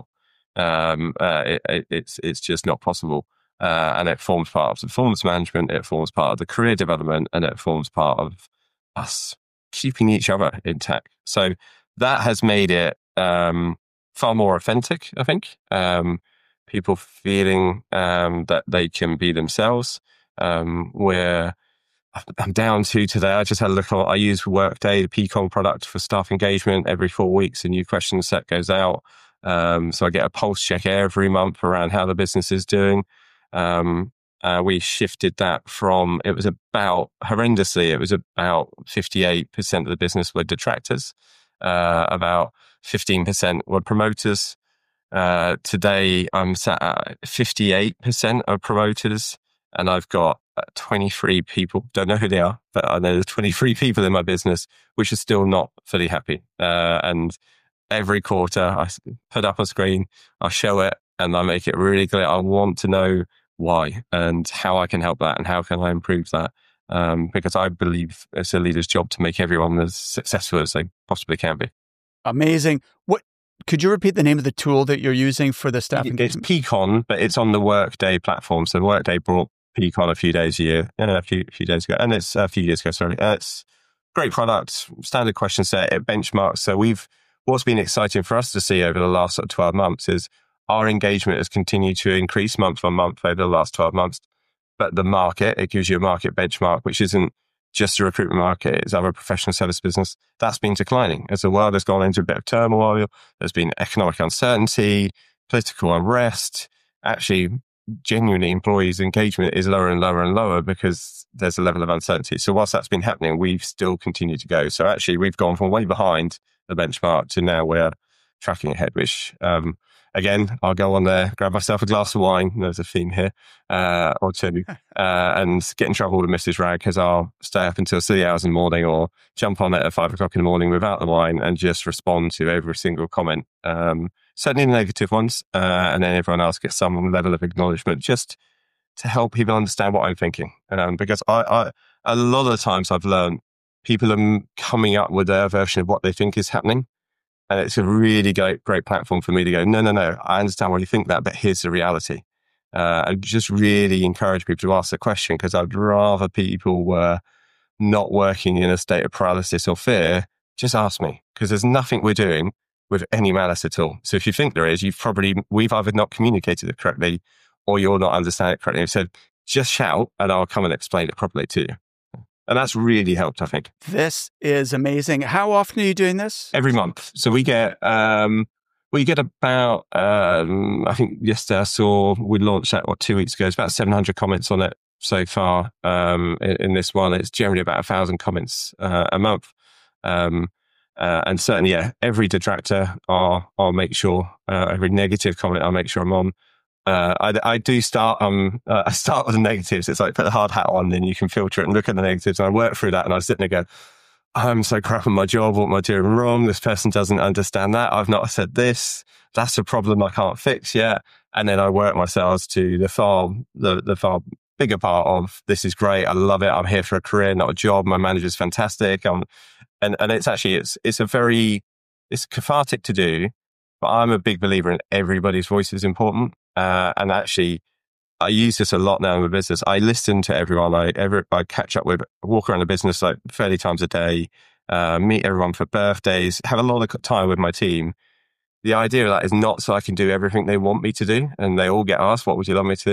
Um, uh, it, it, it's it's just not possible. Uh, and it forms part of the performance management, it forms part of the career development, and it forms part of us keeping each other intact. So that has made it um, far more authentic, I think. Um, people feeling um, that they can be themselves. Um, where I'm down to today, I just had a look at, I use Workday, the Peakon product for staff engagement. Every four weeks, a new question set goes out. Um, so I get a pulse check every month around how the business is doing. Um, uh, we shifted that from, it was about, horrendously, it was about fifty-eight percent of the business were detractors. Uh, about fifteen percent were promoters. Uh, today I'm sat at fifty-eight percent of promoters, and I've got twenty-three people, don't know who they are, but I know there's twenty-three people in my business, which are still not fully happy. Uh, and every quarter I put up a screen, I show it, and I make it really clear. I want to know why and how I can help that and how can I improve that. Um, because I believe it's a leader's job to make everyone as successful as they possibly can be. Amazing. What could you repeat the name of the tool that you're using for the staff engagement? It's Peakon, but it's on the Workday platform. So Workday brought Peakon a few days a year, you know, a few, a few days ago, and it's a few years ago, sorry. Uh, it's a great product, standard question set, it benchmarks. So we've, what's been exciting for us to see over the last sort of twelve months is our engagement has continued to increase month on month over the last twelve months. But the market, it gives you a market benchmark, which isn't just a recruitment market, it's our professional service business. That's been declining as the world has gone into a bit of turmoil. There's been economic uncertainty, political unrest. Actually, genuinely, employees' engagement is lower and lower and lower because there's a level of uncertainty. So whilst that's been happening, we've still continued to go. So actually, we've gone from way behind the benchmark to now we're tracking ahead, which, um, again, I'll go on there, grab myself a glass of wine. There's a theme here, uh, or two, uh, and get in trouble with Missus Rag because I'll stay up until three hours in the morning or jump on it at five o'clock in the morning without the wine and just respond to every single comment. Um, certainly the negative ones. Uh, and then everyone else gets some level of acknowledgement just to help people understand what I'm thinking. Um, because I, I, a lot of the times I've learned people are coming up with their version of what they think is happening. And it's a really great, great platform for me to go, no, no, no, I understand why you think that, but here's the reality. Uh, and just really encourage people to ask the question because I'd rather people were not working in a state of paralysis or fear. Just ask me because there's nothing we're doing with any malice at all. So if you think there is, you've probably, we've either not communicated it correctly or you're not understanding it correctly. So just shout and I'll come and explain it properly to you. And that's really helped, I think. This is amazing. How often are you doing this? Every month. So we get, um, we get about, um, I think yesterday I saw, we launched that, what, two weeks ago. It's about seven hundred comments on it so far um, in, in this one. It's generally about one thousand comments uh, a month. Um, uh, and certainly, yeah, every detractor, I'll, I'll make sure, uh, every negative comment, I'll make sure I'm on. Uh, I, I do start, um, uh, I start with the negatives. It's like put the hard hat on, then you can filter it and look at the negatives. And I work through that and I sit there and go, I'm so crap at my job. What am I doing wrong? This person doesn't understand that. I've not said this. That's a problem I can't fix yet. And then I work myself to the far, the, the far bigger part of this is great. I love it. I'm here for a career, not a job. My manager's fantastic. Um, and, and it's actually, it's, it's a very, it's cathartic to do, but I'm a big believer in everybody's voice is important. Uh, and actually, I use this a lot now in my business. I listen to everyone. I ever I catch up with, walk around the business like thirty times a day, uh, meet everyone for birthdays, have a lot of time with my team. The idea of that is not so I can do everything they want me to do, and they all get asked, "What would you love me to do?"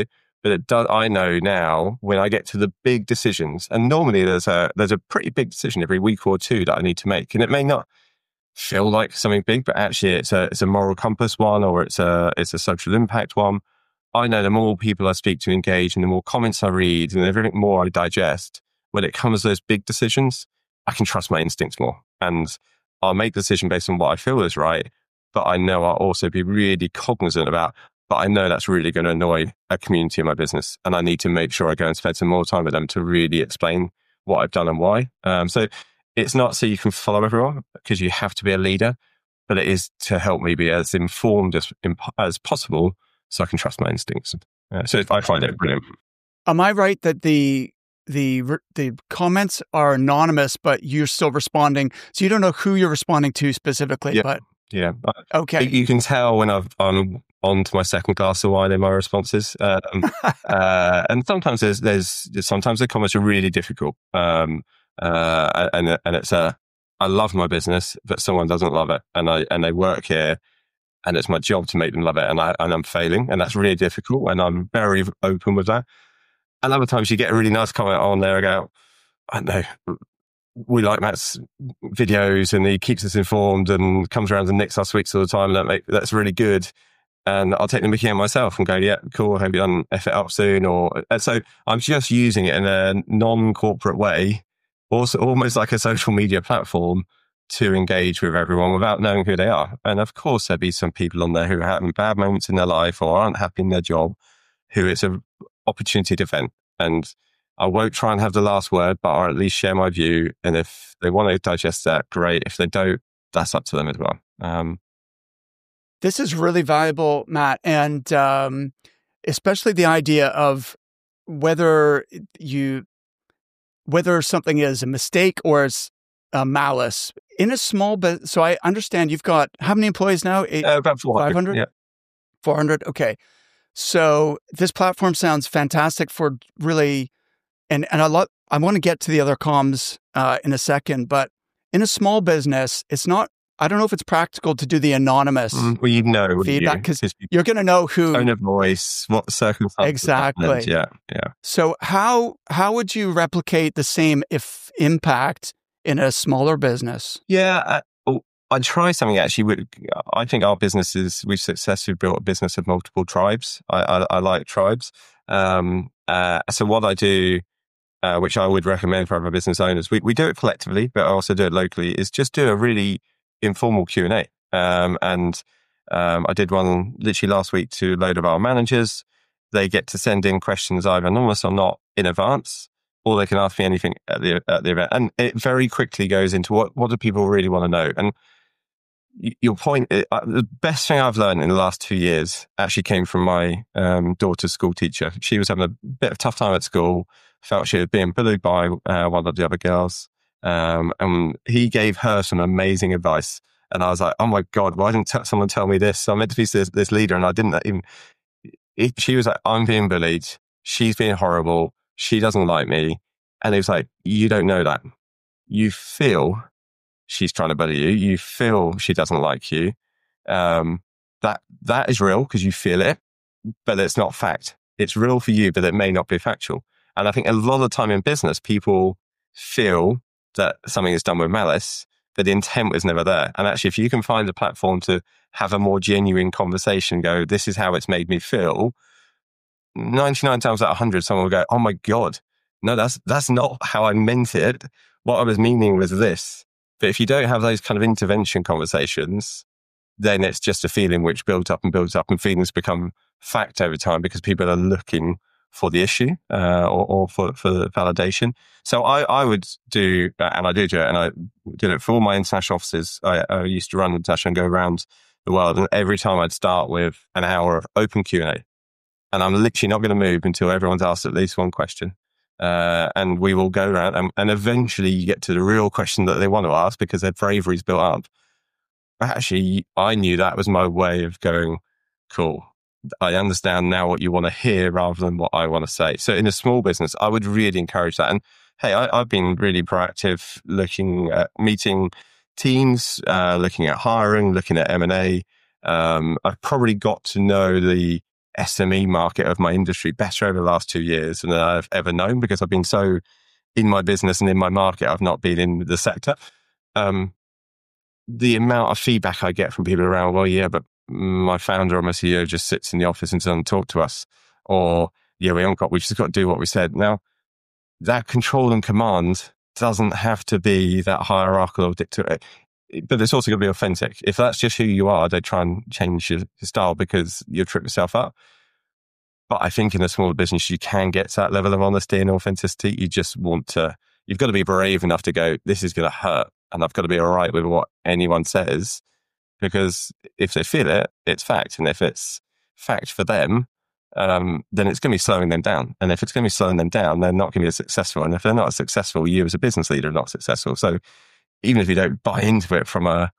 But it does, I know now when I get to the big decisions, and normally there's a, there's a pretty big decision every week or two that I need to make. And it may not feel like something big, but actually it's a, it's a moral compass one, or it's a, it's a social impact one. I know the more people I speak to engage and the more comments I read and everything more I digest, when it comes to those big decisions, I can trust my instincts more. And I'll make the decision based on what I feel is right. But I know I'll also be really cognizant about, but I know that's really going to annoy a community in my business. And I need to make sure I go and spend some more time with them to really explain what I've done and why. Um, so it's not so you can follow everyone, because you have to be a leader, but it is to help me be as informed as, as possible so I can trust my instincts. Uh, so I find it brilliant. Am I right that the the the comments are anonymous, but you're still responding? So you don't know who you're responding to specifically, yeah. but yeah. Okay. You can tell when I've I'm on to my second glass of wine in my responses, um, uh, and sometimes there's there's sometimes the comments are really difficult, um, uh, and and it's a I love my business, but someone doesn't love it, and I and they work here. And it's my job to make them love it, and, I, and I'm failing, and that's really difficult, and I'm very open with that. And other times you get a really nice comment on there, I go, I don't know, we like Matt's videos, and he keeps us informed and comes around and nicks our sweets all the time, and that make, that's really good. And I'll take the mickey out myself and go, yeah, cool, I hope you done F it up soon. Or, and so I'm just using it in a non-corporate way, also almost like a social media platform, to engage with everyone without knowing who they are. And of course, there'll be some people on there who are having bad moments in their life or aren't happy in their job, who it's an opportunity to vent. And I won't try and have the last word, but I'll at least share my view. And if they want to digest that, great. If they don't, that's up to them as well. Um, this is really valuable, Matt. And um, especially the idea of whether you, whether something is a mistake or it's a malice. In a small business, so I understand you've got how many employees now? Eight, uh, about four hundred. five hundred? Yeah. four hundred? Okay. So this platform sounds fantastic for really, and, and I love, I want to get to the other comms uh, in a second, but in a small business, it's not, I don't know if it's practical to do the anonymous mm, well, you know, feedback, because you? you're going to know who. Tone of voice, what circumstances. Exactly. Happened. Yeah. Yeah. So how, how would you replicate the same if impact in a smaller business? Yeah, I, I try something actually. With, I think our business is, we've successfully built a business of multiple tribes. I, I, I like tribes. Um, uh, so what I do, uh, which I would recommend for other business owners, we, we do it collectively, but I also do it locally, is just do a really informal Q and A. Um, and um, I did one literally last week to a load of our managers. They get to send in questions either anonymous or not in advance, or they can ask me anything at the at the event. And it very quickly goes into what, what do people really want to know? And y- your point, uh, the best thing I've learned in the last two years actually came from my um, daughter's school teacher. She was having a bit of a tough time at school, felt she was being bullied by uh, one of the other girls. Um, and he gave her some amazing advice. And I was like, oh my God, why didn't t- someone tell me this? So I'm meant to be this, this leader, and I didn't even, it, she was like, I'm being bullied. She's being horrible. She doesn't like me. And it was like, you don't know that. You feel she's trying to bully you. You feel she doesn't like you. Um, that, that is real because you feel it, but it's not fact. It's real for you, but it may not be factual. And I think a lot of the time in business, people feel that something is done with malice, but the intent was never there. And actually, if you can find a platform to have a more genuine conversation, go, this is how it's made me feel, ninety-nine times out of one hundred, someone will go, oh my God, no, that's that's not how I meant it. What I was meaning was this. But if you don't have those kind of intervention conversations, then it's just a feeling which builds up and builds up, and feelings become fact over time because people are looking for the issue uh, or, or for, for the validation. So I, I would do, and I do do it, and I did it for all my international offices. I, I used to run international and go around the world, and every time I'd start with an hour of open Q and A. And I'm literally not going to move until everyone's asked at least one question. Uh, and we will go around, and, and eventually you get to the real question that they want to ask because their bravery's built up. But actually, I knew that was my way of going, cool, I understand now what you want to hear rather than what I want to say. So in a small business, I would really encourage that. And hey, I, I've been really proactive looking at meeting teams, uh, looking at hiring, looking at M and A. Um, I've probably got to know the S M E market of my industry better over the last two years than I've ever known, because I've been so in my business and in my market. I've not been in the sector. Um, the amount of feedback I get from people around, well, yeah, but my founder or my C E O just sits in the office and doesn't talk to us. Or, yeah, we haven't got, we've just got to do what we said. Now, that control and command doesn't have to be that hierarchical or dictator, but it's also going to be authentic. If that's just who you are, don't try and change your, your style, because you'll trip yourself up. But I think in a smaller business, you can get to that level of honesty and authenticity. You just want to, you've got to be brave enough to go, this is going to hurt, and I've got to be all right with what anyone says, because if they feel it, it's fact. And if it's fact for them, um, then it's going to be slowing them down. And if it's going to be slowing them down, they're not going to be as successful. And if they're not as successful, you as a business leader are not successful. So even if you don't buy into it from a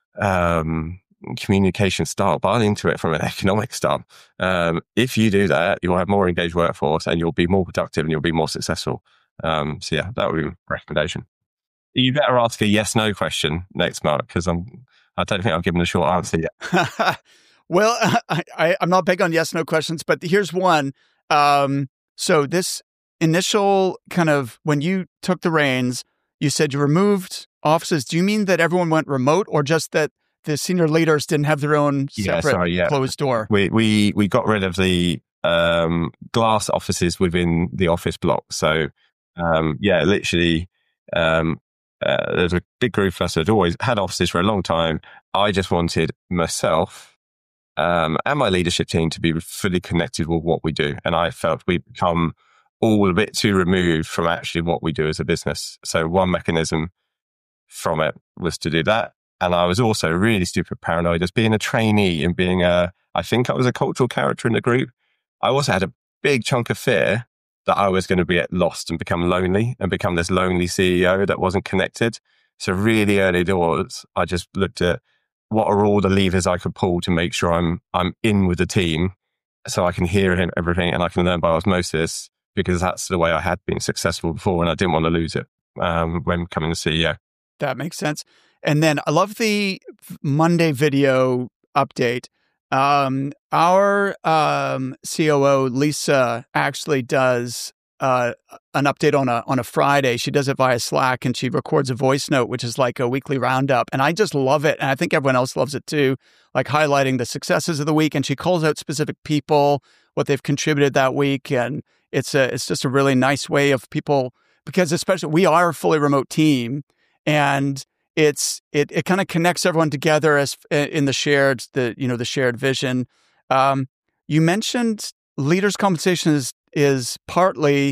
um, communication style, buy into it from an economic style. Um, if you do that, you'll have more engaged workforce and you'll be more productive and you'll be more successful. Um, so yeah, that would be a recommendation. You better ask a yes/no question next, Mark, because I'm. I don't think I've given a short answer yet. Well, I, I, I'm not big on yes/no questions, but here's one. Um, so this initial kind of, when you took the reins, you said you removed offices. Do you mean that everyone went remote, or just that the senior leaders didn't have their own separate yeah, sorry, yeah. closed door? We we we got rid of the um, glass offices within the office block. So um, yeah, literally. Um, Uh, there's a big group of us that had always had offices for a long time. I just wanted myself um, and my leadership team to be fully connected with what we do. And I felt we'd become all a bit too removed from actually what we do as a business. So one mechanism from it was to do that. And I was also really stupid paranoid as being a trainee and being a, I think I was a cultural character in the group. I also had a big chunk of fear that I was going to be lost and become lonely and become this lonely C E O that wasn't connected. So really early doors, I just looked at what are all the levers I could pull to make sure I'm I'm in with the team, so I can hear everything and I can learn by osmosis, because that's the way I had been successful before, and I didn't want to lose it um, when becoming the C E O. That makes sense. And then I love the Monday video update. Um, our um, C O O, Lisa, actually does uh, an update on a on a Friday. She does it via Slack, and she records a voice note, which is like a weekly roundup. And I just love it. And I think everyone else loves it too, like highlighting the successes of the week. And she calls out specific people, what they've contributed that week. And it's a it's just a really nice way of people, because especially we are a fully remote team, and It's it it kind of connects everyone together as in the shared the you know the shared vision. Um, you mentioned leaders' compensation is is partly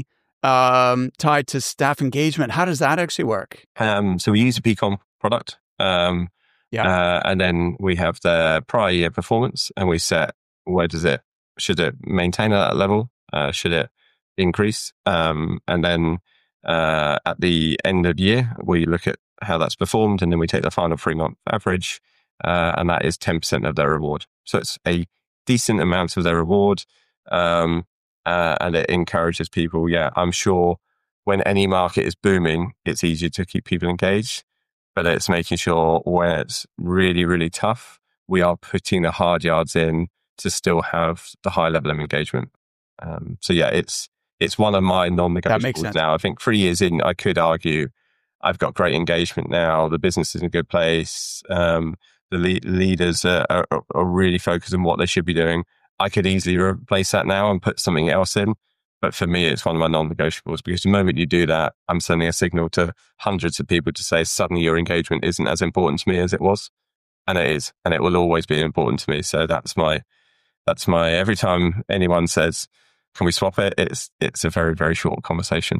um, tied to staff engagement. How does that actually work? Um, so we use a P COM product, um, yeah, uh, and then we have the prior year performance, and we set where does it should it maintain at that level, uh, should it increase, um, and then uh, at the end of year we look at how that's performed, and then we take the final three month average, uh, and that is ten percent of their reward. So it's a decent amount of their reward, um, uh, and it encourages people. Yeah, I'm sure when any market is booming, it's easier to keep people engaged, but it's making sure when it's really, really tough, we are putting the hard yards in to still have the high level of engagement. Um, so yeah, it's it's one of my non-negotiables now. I think three years in, I could argue I've got great engagement now. The business is in a good place. Um, the le- leaders are, are, are really focused on what they should be doing. I could easily replace that now and put something else in. But for me, it's one of my non-negotiables, because the moment you do that, I'm sending a signal to hundreds of people to say suddenly your engagement isn't as important to me as it was. And it is. And it will always be important to me. So that's my, that's my, every time anyone says, can we swap it? It's, it's a very, very short conversation.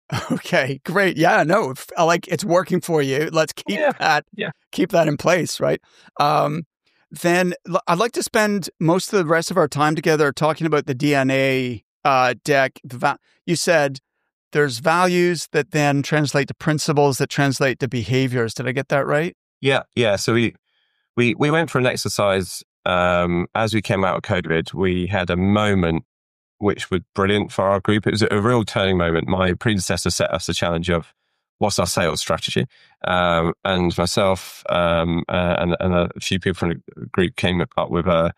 Okay, great. Yeah, no, I like it's working for you. Let's keep yeah. that, yeah. keep that in place, right? Um, then I'd like to spend most of the rest of our time together talking about the D N A uh, deck. The va- you said there's values that then translate to principles that translate to behaviors. Did I get that right? Yeah, yeah. So we we we went for an exercise um, as we came out of COVID. We had a moment which was brilliant for our group. It was a real turning moment. My predecessor set us the challenge of what's our sales strategy? Um, and myself um, uh, and, and a few people from the group came up with a,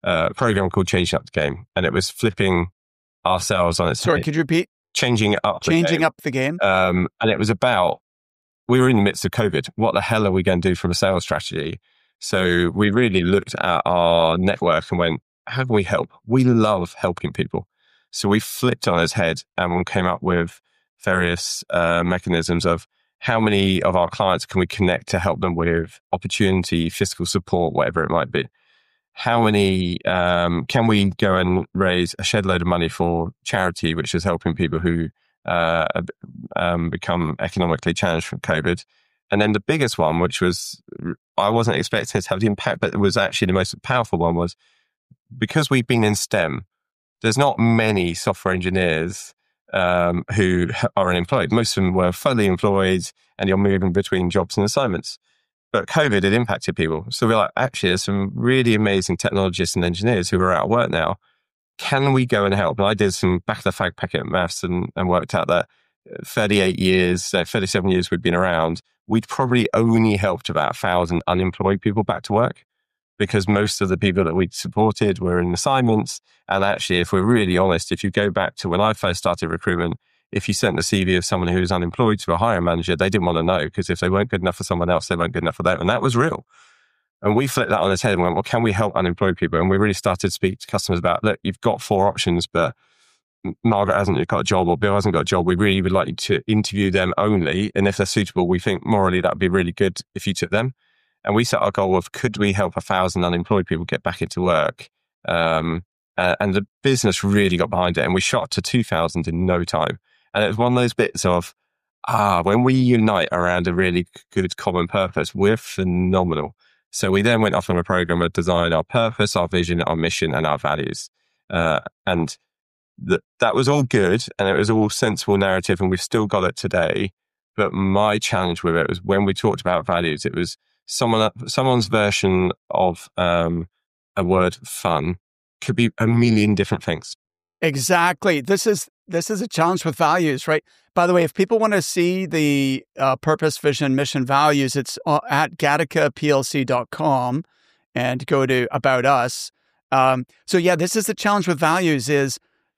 uh, a program called Changing Up the Game, and it was flipping ourselves on its Sorry, head. could you repeat? Changing it up. Changing the up the game. Um, and it was about, we were in the midst of COVID. What the hell are we going to do from a sales strategy? So we really looked at our network and went, how can we help? We love helping people. So we flipped on its head and we came up with various uh, mechanisms of how many of our clients can we connect to help them with opportunity, fiscal support, whatever it might be. How many um, can we go and raise a shed load of money for charity, which is helping people who uh, um, become economically challenged from COVID? And then the biggest one, which was, I wasn't expecting it to have the impact, but it was actually the most powerful one, was because we've been in STEM, there's not many software engineers um, who are unemployed. Most of them were fully employed and you're moving between jobs and assignments. But COVID had impacted people. So we're like, actually, there's some really amazing technologists and engineers who are out of work now. Can we go and help? And I did some back of the fag packet maths and, and worked out that thirty-eight years, uh, thirty-seven years we'd been around, we'd probably only helped about a thousand unemployed people back to work, because most of the people that we'd supported were in assignments. And actually, if we're really honest, if you go back to when I first started recruitment, if you sent the C V of someone who was unemployed to a hiring manager, they didn't want to know, because if they weren't good enough for someone else, they weren't good enough for them. And that was real. And we flipped that on its head and went, well, can we help unemployed people? And we really started to speak to customers about, look, you've got four options, but Margaret hasn't got a job or Bill hasn't got a job. We really would like you to interview them only. And if they're suitable, we think morally that would be really good if you took them. And we set our goal of, could we help a thousand unemployed people get back into work? Um, uh, and the business really got behind it. And we shot to two thousand in no time. And it was one of those bits of, ah, when we unite around a really good common purpose, we're phenomenal. So we then went off on a program of design our purpose, our vision, our mission, and our values. Uh, and th- that was all good, and it was all sensible narrative, and we've still got it today. But my challenge with it was when we talked about values, it was someone someone's version of um, a word fun could be a million different things. Exactly. This is this is a challenge with values, right? By the way, if people want to see the uh, purpose, vision, mission, values, it's at gattaca P L C dot com and go to About Us. Um, so yeah, this is the challenge with values is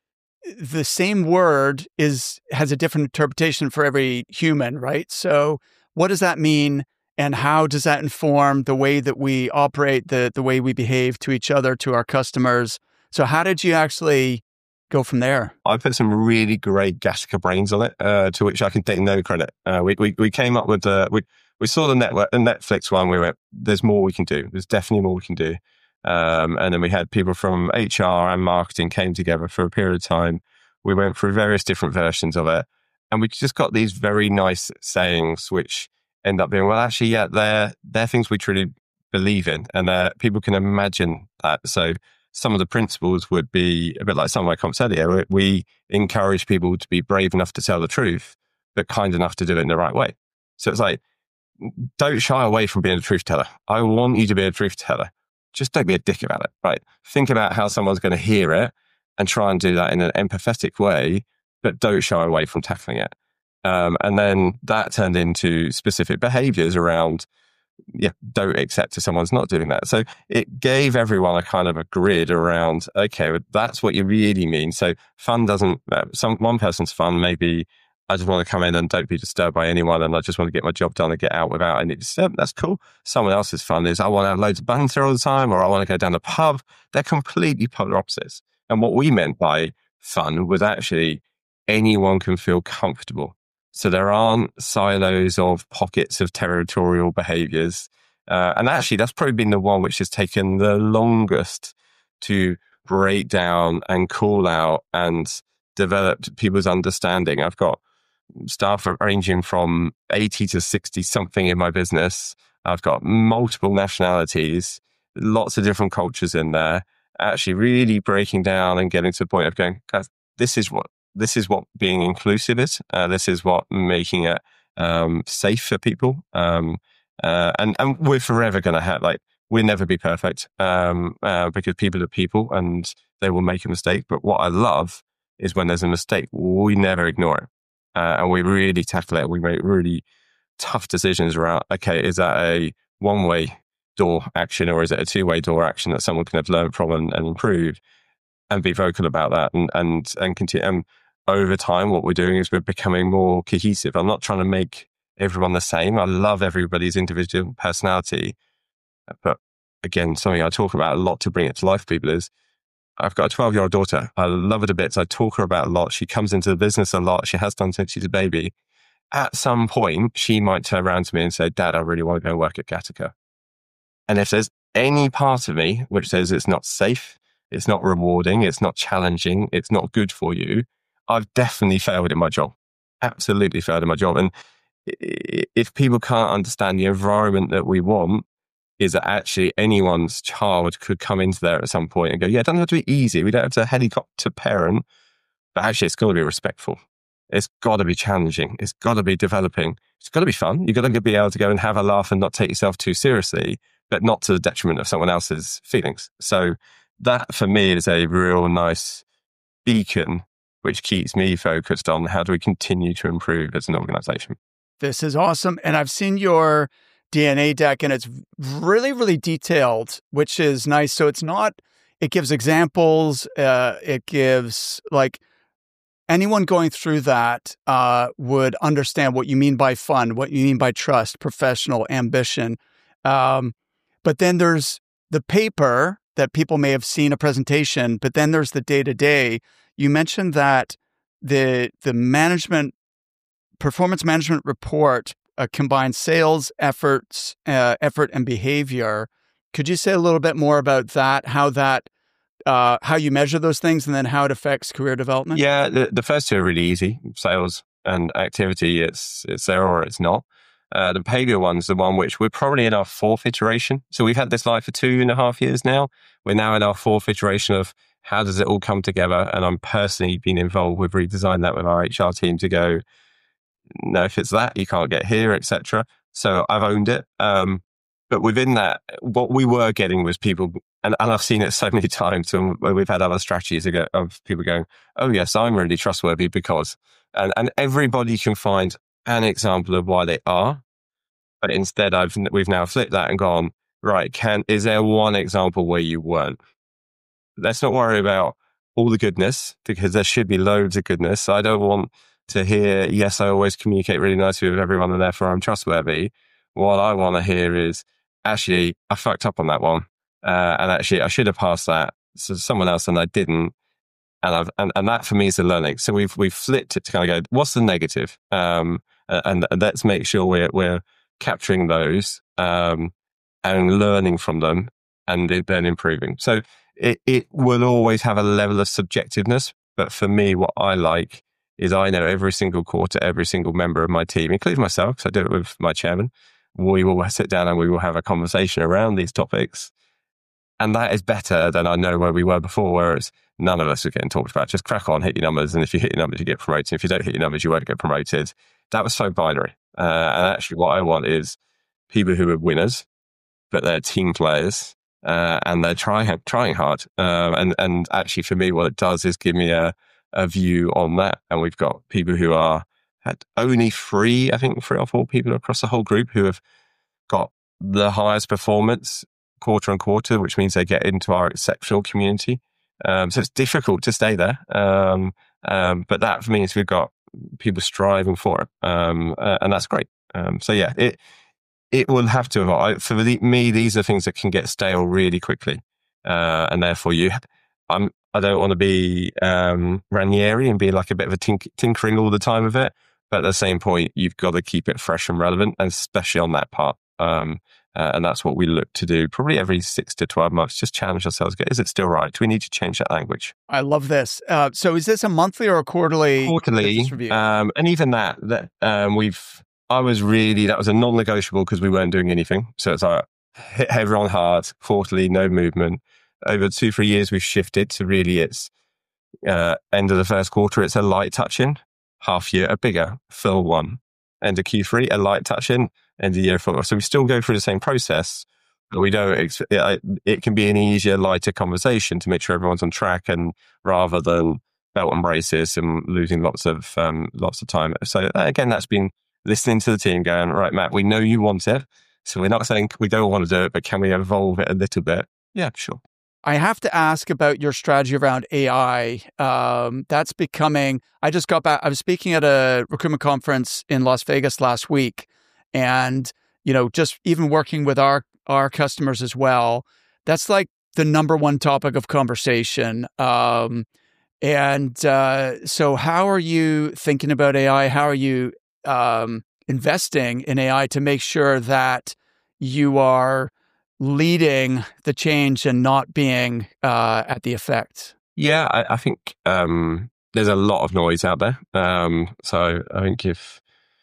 the same word is has a different interpretation for every human, right? So what does that mean? And how does that inform the way that we operate, the the way we behave to each other, to our customers? So how did you actually go from there? I put some really great Gattaca brains on it, uh, to which I can take no credit. Uh, we, we we came up with the, we, we saw the network, the Netflix one, we went, there's more we can do. There's definitely more we can do. Um, and then we had people from H R and marketing came together for a period of time. We went through various different versions of it. And we just got these very nice sayings, which end up being, well, actually, yeah, they're, they're things we truly believe in. And uh, people can imagine that. So some of the principles would be a bit like some of my comments earlier. We encourage people to be brave enough to tell the truth, but kind enough to do it in the right way. So it's like, don't shy away from being a truth teller. I want you to be a truth teller. Just don't be a dick about it, right? Think about how someone's going to hear it and try and do that in an empathetic way, but don't shy away from tackling it. Um, and then that turned into specific behaviors around, yeah, don't accept if someone's not doing that. So it gave everyone a kind of a grid around, okay, well, that's what you really mean. So fun doesn't, uh, some one person's fun maybe, I just want to come in and don't be disturbed by anyone, and I just want to get my job done and get out without any disturbance. That's cool. Someone else's fun is, I want to have loads of banter all the time, or I want to go down the pub. They're completely polar opposites. And what we meant by fun was actually anyone can feel comfortable. So there aren't silos of pockets of territorial behaviors. Uh, and actually, that's probably been the one which has taken the longest to break down and call out and develop people's understanding. I've got staff ranging from eighty to sixty something in my business. I've got multiple nationalities, lots of different cultures in there, actually really breaking down and getting to the point of going, guys, this is what This is what being inclusive is. Uh, this is what making it um, safe for people. Um, uh, and, and we're forever going to have, like, we'll never be perfect um, uh, because people are people and they will make a mistake. But what I love is when there's a mistake, we never ignore it. Uh, and we really tackle it. We make really tough decisions around, okay, is that a one-way door action, or is it a two-way door action that someone can have learned from and, and improve, and be vocal about that, and and and continue. And over time, what we're doing is we're becoming more cohesive. I'm not trying to make everyone the same. I love everybody's individual personality, but again, something I talk about a lot to bring it to life for people is I've got a twelve-year-old daughter. I love her to bits. I talk her about a lot. She comes into the business a lot. She has done since she's a baby. At some point, she might turn around to me and say, Dad, I really want to go work at Gattaca. And if there's any part of me which says it's not safe, it's not rewarding, it's not challenging, it's not good for you, I've definitely failed in my job. Absolutely failed in my job. And if people can't understand the environment that we want, is that actually anyone's child could come into there at some point and go, yeah, it doesn't have to be easy. We don't have to helicopter parent, but actually it's got to be respectful. It's got to be challenging. It's got to be developing. It's got to be fun. You've got to be able to go and have a laugh and not take yourself too seriously, but not to the detriment of someone else's feelings. So that for me is a real nice beacon, which keeps me focused on how do we continue to improve as an organization. This is awesome. And I've seen your D N A deck and it's really, really detailed, which is nice. So it's not, it gives examples. Uh, it gives like, anyone going through that uh, would understand what you mean by fun, what you mean by trust, professional, ambition. Um, but then there's the paper that people may have seen a presentation, but then there's the day-to-day. You mentioned that the the management, performance management report uh, combines sales, efforts, uh, effort, and behavior. Could you say a little bit more about that, how that Uh, how you measure those things, and then how it affects career development? Yeah, the, the first two are really easy. Sales and activity, it's it's there or it's not. Uh, the behavior one's the one which we're probably in our fourth iteration. So we've had this live for two and a half years now. We're now in our fourth iteration of how does it all come together? And I'm personally been involved with redesigning that with our H R team to go, no, if it's that, you can't get here, et cetera. So I've owned it. Um, but within that, what we were getting was people, and, and I've seen it so many times when we've had other strategies of people going, oh yes, I'm really trustworthy because, and, and everybody can find an example of why they are. But instead I've, we've now flipped that and gone, right, can, is there one example where you weren't? Let's not worry about all the goodness, because there should be loads of goodness. I don't want to hear, yes, I always communicate really nicely with everyone and therefore I'm trustworthy. What I want to hear is, actually, I fucked up on that one. Uh, and actually, I should have passed that to someone else and I didn't. And I've, and, and that for me is the learning. So we've, we've flipped it to kind of go, what's the negative? Um, and, and let's make sure we're, we're capturing those, um, and learning from them and then improving. So it, it will always have a level of subjectiveness. But for me, what I like is I know every single quarter, every single member of my team, including myself, because I do it with my chairman, we will sit down and we will have a conversation around these topics. And that is better than I know where we were before, whereas none of us are getting talked about. Just crack on, hit your numbers. And if you hit your numbers, you get promoted. If you don't hit your numbers, you won't get promoted. That was so binary. Uh, and actually what I want is people who are winners, but they're team players, uh, and they're trying, trying hard. Um, and, and actually for me, what it does is give me a, a view on that. And we've got people who are had only three, I think three or four people across the whole group who have got the highest performance quarter on quarter, which means they get into our exceptional community. Um, so it's difficult to stay there. Um, um, but that means we've got people striving for it. Um, uh, and that's great. Um, so yeah, it, it will have to evolve. For the, me, these are things that can get stale really quickly. Uh, and therefore you, I'm, I don't want to be, um, Ranieri and be like a bit of a tink- tinkering all the time with it. But at the same point, you've got to keep it fresh and relevant, and especially on that part. Um, uh, and that's what we look to do probably every six to twelve months. Just challenge ourselves. Is it still right? Do we need to change that language? I love this. Uh, so is this a monthly or a quarterly? Quarterly. Um, and even that, that um, we've, I was really, that was a non-negotiable because we weren't doing anything. So it's like, hit everyone hard, quarterly, no movement. Over two, three years, we've shifted to really it's uh, end of the first quarter, it's a light touch in. Half year, a bigger, full one. End of Q three, a light touch in. End of year, full. So we still go through the same process, but we don't, it, it can be an easier, lighter conversation to make sure everyone's on track, and rather than belt and braces and losing lots of, um, lots of time. So again, that's been listening to the team going, right, Matt, we know you want it. So we're not saying we don't want to do it, but can we evolve it a little bit? Yeah, sure. I have to ask about your strategy around A I. Um, that's becoming, I just got back, I was speaking at a recruitment conference in Las Vegas last week, and, you know, just even working with our, our customers as well, that's like the number one topic of conversation. Um, and uh, so how are you thinking about A I? How are you um, investing in A I to make sure that you are leading the change and not being uh, at the effect? Yeah, I, I think um, there's a lot of noise out there. Um, so I think if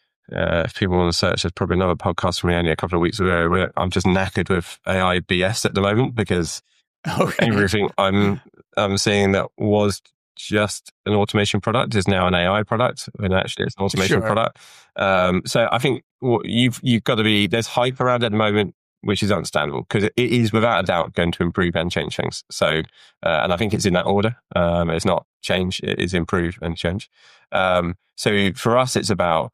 uh, if people want to search, there's probably another podcast from me only a couple of weeks ago where I'm just knackered with A I B S at the moment, because okay. everything I'm I'm seeing that was just an automation product is now an A I product, when actually it's an automation sure. product. Um, so I think you've you've got to be, there's hype around it at the moment, which is understandable, because it is without a doubt going to improve and change things. So, uh, and I think it's in that order. Um, it's not change, it is improve and change. Um, so for us, it's about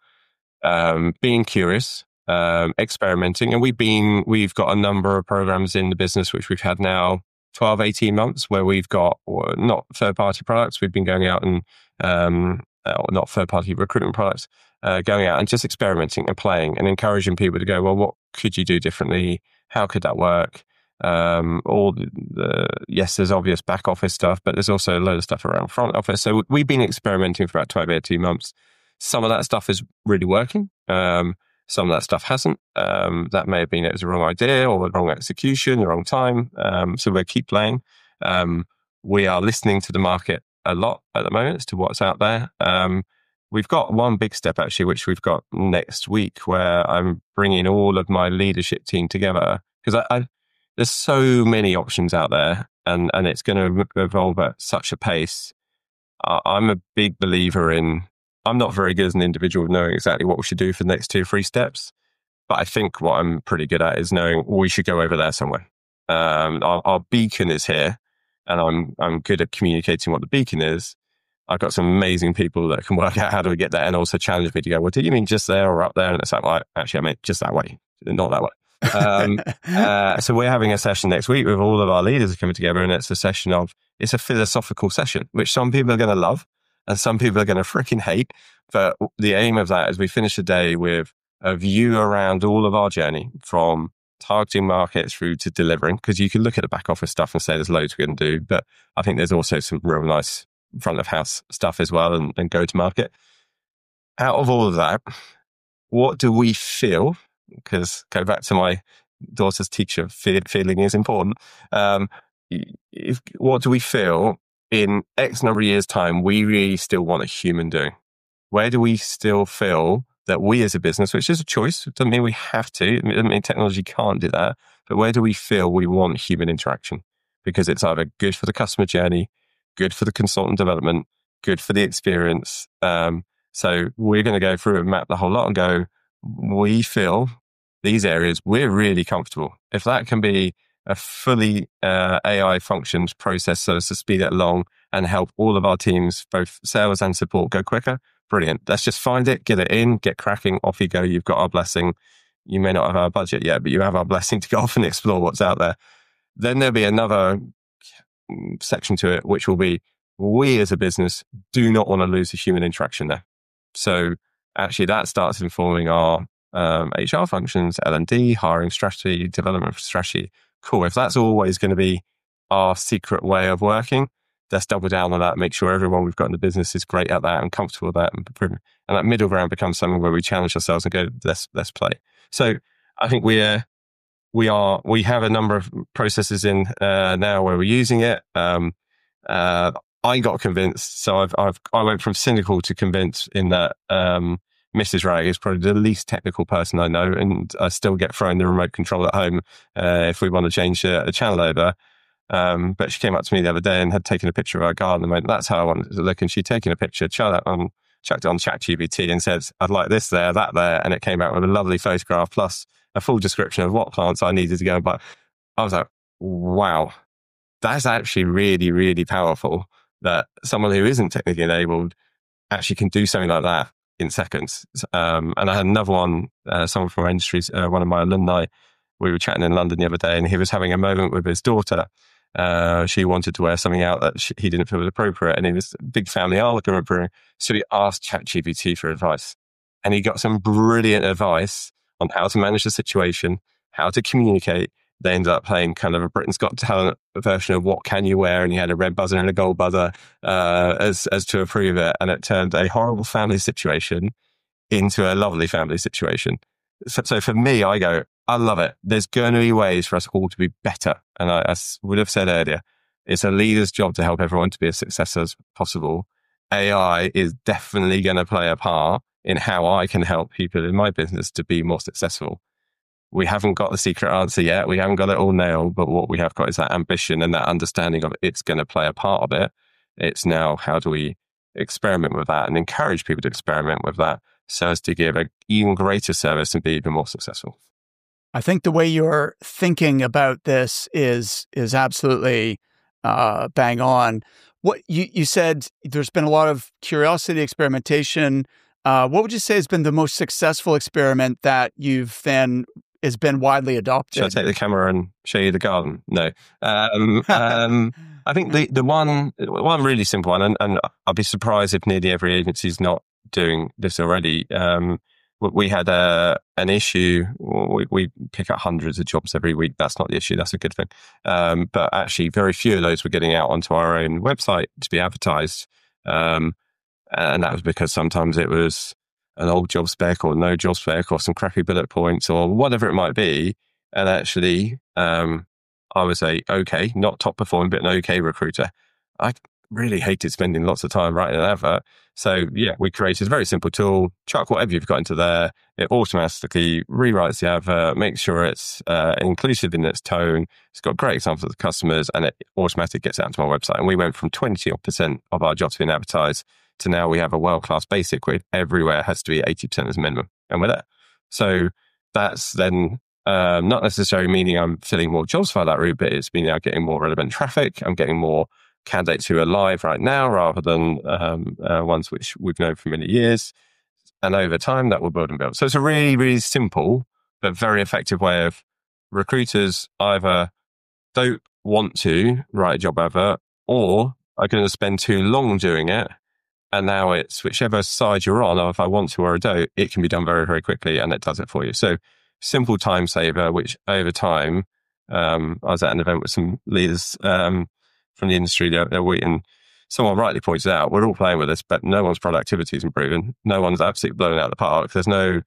um, being curious, um, experimenting. And we've been, we've got a number of programs in the business, which we've had now twelve, eighteen months, where we've got or not third party products. We've been going out and, um, uh, not third party recruitment products, uh, going out and just experimenting and playing and encouraging people to go, well, what could you do differently? How could that work? Um, all the, the, yes, there's obvious back office stuff, but there's also a load of stuff around front office. So we've been experimenting for about twelve, eighteen months. Some of that stuff is really working. Um, some of that stuff hasn't. Um, that may have been it was the wrong idea or the wrong execution, the wrong time. Um, so we'll keep playing. Um, we are listening to the market a lot at the moment as to what's out there. Um, we've got one big step actually, which we've got next week, where I'm bringing all of my leadership team together, because I, I, there's so many options out there, and, and it's going to evolve at such a pace. Uh, I'm a big believer in, I'm not very good as an individual of knowing exactly what we should do for the next two or three steps. But I think what I'm pretty good at is knowing we should go over there somewhere. Um, our, our beacon is here, and I'm I'm good at communicating what the beacon is. I've got some amazing people that can work out how do we get there, and also challenge me to go, well, do you mean just there or up there? And it's like, well, actually, I meant just that way, not that way. Um, uh, so we're having a session next week with all of our leaders coming together, and it's a session of, it's a philosophical session, which some people are going to love and some people are going to freaking hate. But the aim of that is we finish the day with a view around all of our journey, from targeting markets through to delivering, because you can look at the back office stuff and say there's loads we're going to do, but I think there's also some real nice front of house stuff as well, and, and go to market. Out of all of that, what do we feel? Because go back to my daughter's teacher, fe- feeling is important. Um, if, what do we feel in X number of years' time we really still want a human doing? Where do we still feel that we as a business, which is a choice, it doesn't mean we have to, it doesn't mean technology can't do that, but where do we feel we want human interaction? Because it's either good for the customer journey, good for the consultant development, good for the experience. Um, so we're going to go through and map the whole lot and go, we feel these areas we're really comfortable. If that can be a fully uh, A I functions process so as to speed it along and help all of our teams, both sales and support, go quicker, brilliant. Let's just find it, get it in, get cracking, off you go. You've got our blessing. You may not have our budget yet, but you have our blessing to go off and explore what's out there. Then there'll be another section to it, which will be, we as a business do not want to lose the human interaction there. So actually that starts informing our um, H R functions, L and D, hiring strategy, development strategy. Cool. If that's always going to be our secret way of working, let's double down on that, make sure everyone we've got in the business is great at that and comfortable with that. And, and that middle ground becomes something where we challenge ourselves and go, let's, let's play. So I think we are, we are, we have a number of processes in uh, now where we're using it. Um, uh, I got convinced. So I've, I've, I went from cynical to convinced in that, um, Missus Rag is probably the least technical person I know, and I still get thrown the remote control at home uh, if we want to change uh, the channel over. Um, but she came up to me the other day and had taken a picture of our garden and went, that's how I want it to look. And she'd taken a picture, chucked that on, chucked it on ChatGPT and said, I'd like this there, that there. And it came out with a lovely photograph plus a full description of what plants I needed to go and buy. I was like, wow, that's actually really, really powerful that someone who isn't technically enabled actually can do something like that in seconds. Um, and I had another one, uh, someone from our industry, uh, one of my alumni, we were chatting in London the other day, and he was having a moment with his daughter. Uh, she wanted to wear something out that she, he didn't feel was appropriate, and he was a big family entrepreneur. So he asked ChatGPT for advice, and he got some brilliant advice on how to manage the situation, how to communicate. They ended up playing kind of a Britain's Got Talent version of What Can You Wear? And he had a red buzzer and a gold buzzer uh, as as to approve it. And it turned a horrible family situation into a lovely family situation. So, so for me, I go, I love it. There's going to be ways for us all to be better. And I, I would have said earlier, it's a leader's job to help everyone to be as successful as possible. A I is definitely going to play a part in how I can help people in my business to be more successful. We haven't got the secret answer yet. We haven't got it all nailed, but what we have got is that ambition and that understanding of it's going to play a part of it. It's now, how do we experiment with that and encourage people to experiment with that so as to give an even greater service and be even more successful? I think the way you're thinking about this is is absolutely uh, bang on. What you, you said, there's been a lot of curiosity, experimentation. Uh, what would you say has been the most successful experiment that you've then has been widely adopted? Should I take the camera and show you the garden? No. Um, um, I think the, the one one really simple one, and, and I'd be surprised if nearly every agency is not doing this already. Um, we had a an issue. We, we pick up hundreds of jobs every week. That's not the issue. That's a good thing. Um, but actually, very few of those were getting out onto our own website to be advertised. Um, and that was because sometimes it was an old job spec or no job spec or some crappy bullet points or whatever it might be. And actually, um, I was a okay, not top performing, but an okay recruiter. I really hated spending lots of time writing an advert. So yeah, we created a very simple tool, chuck whatever you've got into there. It automatically rewrites the advert, makes sure it's uh, inclusive in its tone. It's got great examples of the customers, and it automatically gets out to my website. And we went from twenty percent of our jobs being advertised to now we have a world-class basic where everywhere has to be eighty percent as a minimum, and we're there. So that's then um, not necessarily meaning I'm filling more jobs via that route, but it's meaning I'm getting more relevant traffic. I'm getting more candidates who are live right now rather than um, uh, ones which we've known for many years. And over time, that will build and build. So it's a really, really simple but very effective way of recruiters either don't want to write a job advert or are going to spend too long doing it. And now it's whichever side you're on, or if I want to or I don't, it can be done very, very quickly and it does it for you. So simple time saver, which over time, um, I was at an event with some leaders um, from the industry the other week, and someone rightly pointed out, we're all playing with this, but no one's productivity is improving. No one's absolutely blowing out the park. There's no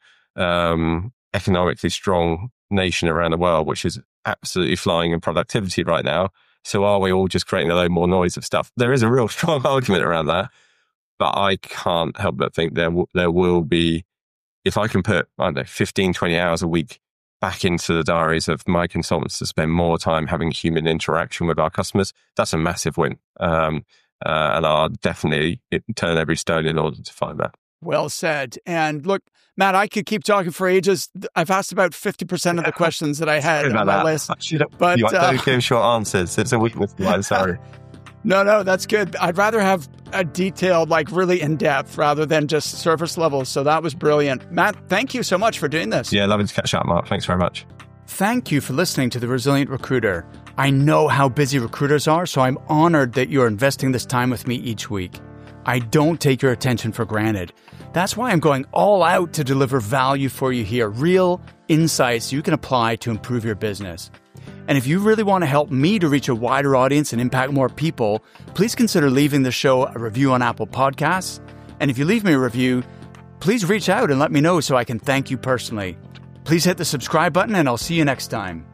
um, economically strong nation around the world which is absolutely flying in productivity right now. So are we all just creating a load more noise of stuff? There is a real strong argument around that. But I can't help but think there w- there will be, if I can put, I don't know, fifteen, twenty hours a week back into the diaries of my consultants to spend more time having human interaction with our customers, that's a massive win. Um, uh, and I'll definitely turn every stone in order to find that. Well said. And look, Matt, I could keep talking for ages. I've asked about fifty percent of the questions that I had on my that. list. But you uh, don't give short answers. It's a weakness of mine, sorry. No, no, that's good. I'd rather have a detailed, like really in-depth rather than just surface level. So that was brilliant. Matt, thank you so much for doing this. Yeah, lovely to catch up, Mark. Thanks very much. Thank you for listening to The Resilient Recruiter. I know how busy recruiters are, so I'm honored that you're investing this time with me each week. I don't take your attention for granted. That's why I'm going all out to deliver value for you here, real insights you can apply to improve your business. And if you really want to help me to reach a wider audience and impact more people, please consider leaving the show a review on Apple Podcasts. And if you leave me a review, please reach out and let me know so I can thank you personally. Please hit the subscribe button and I'll see you next time.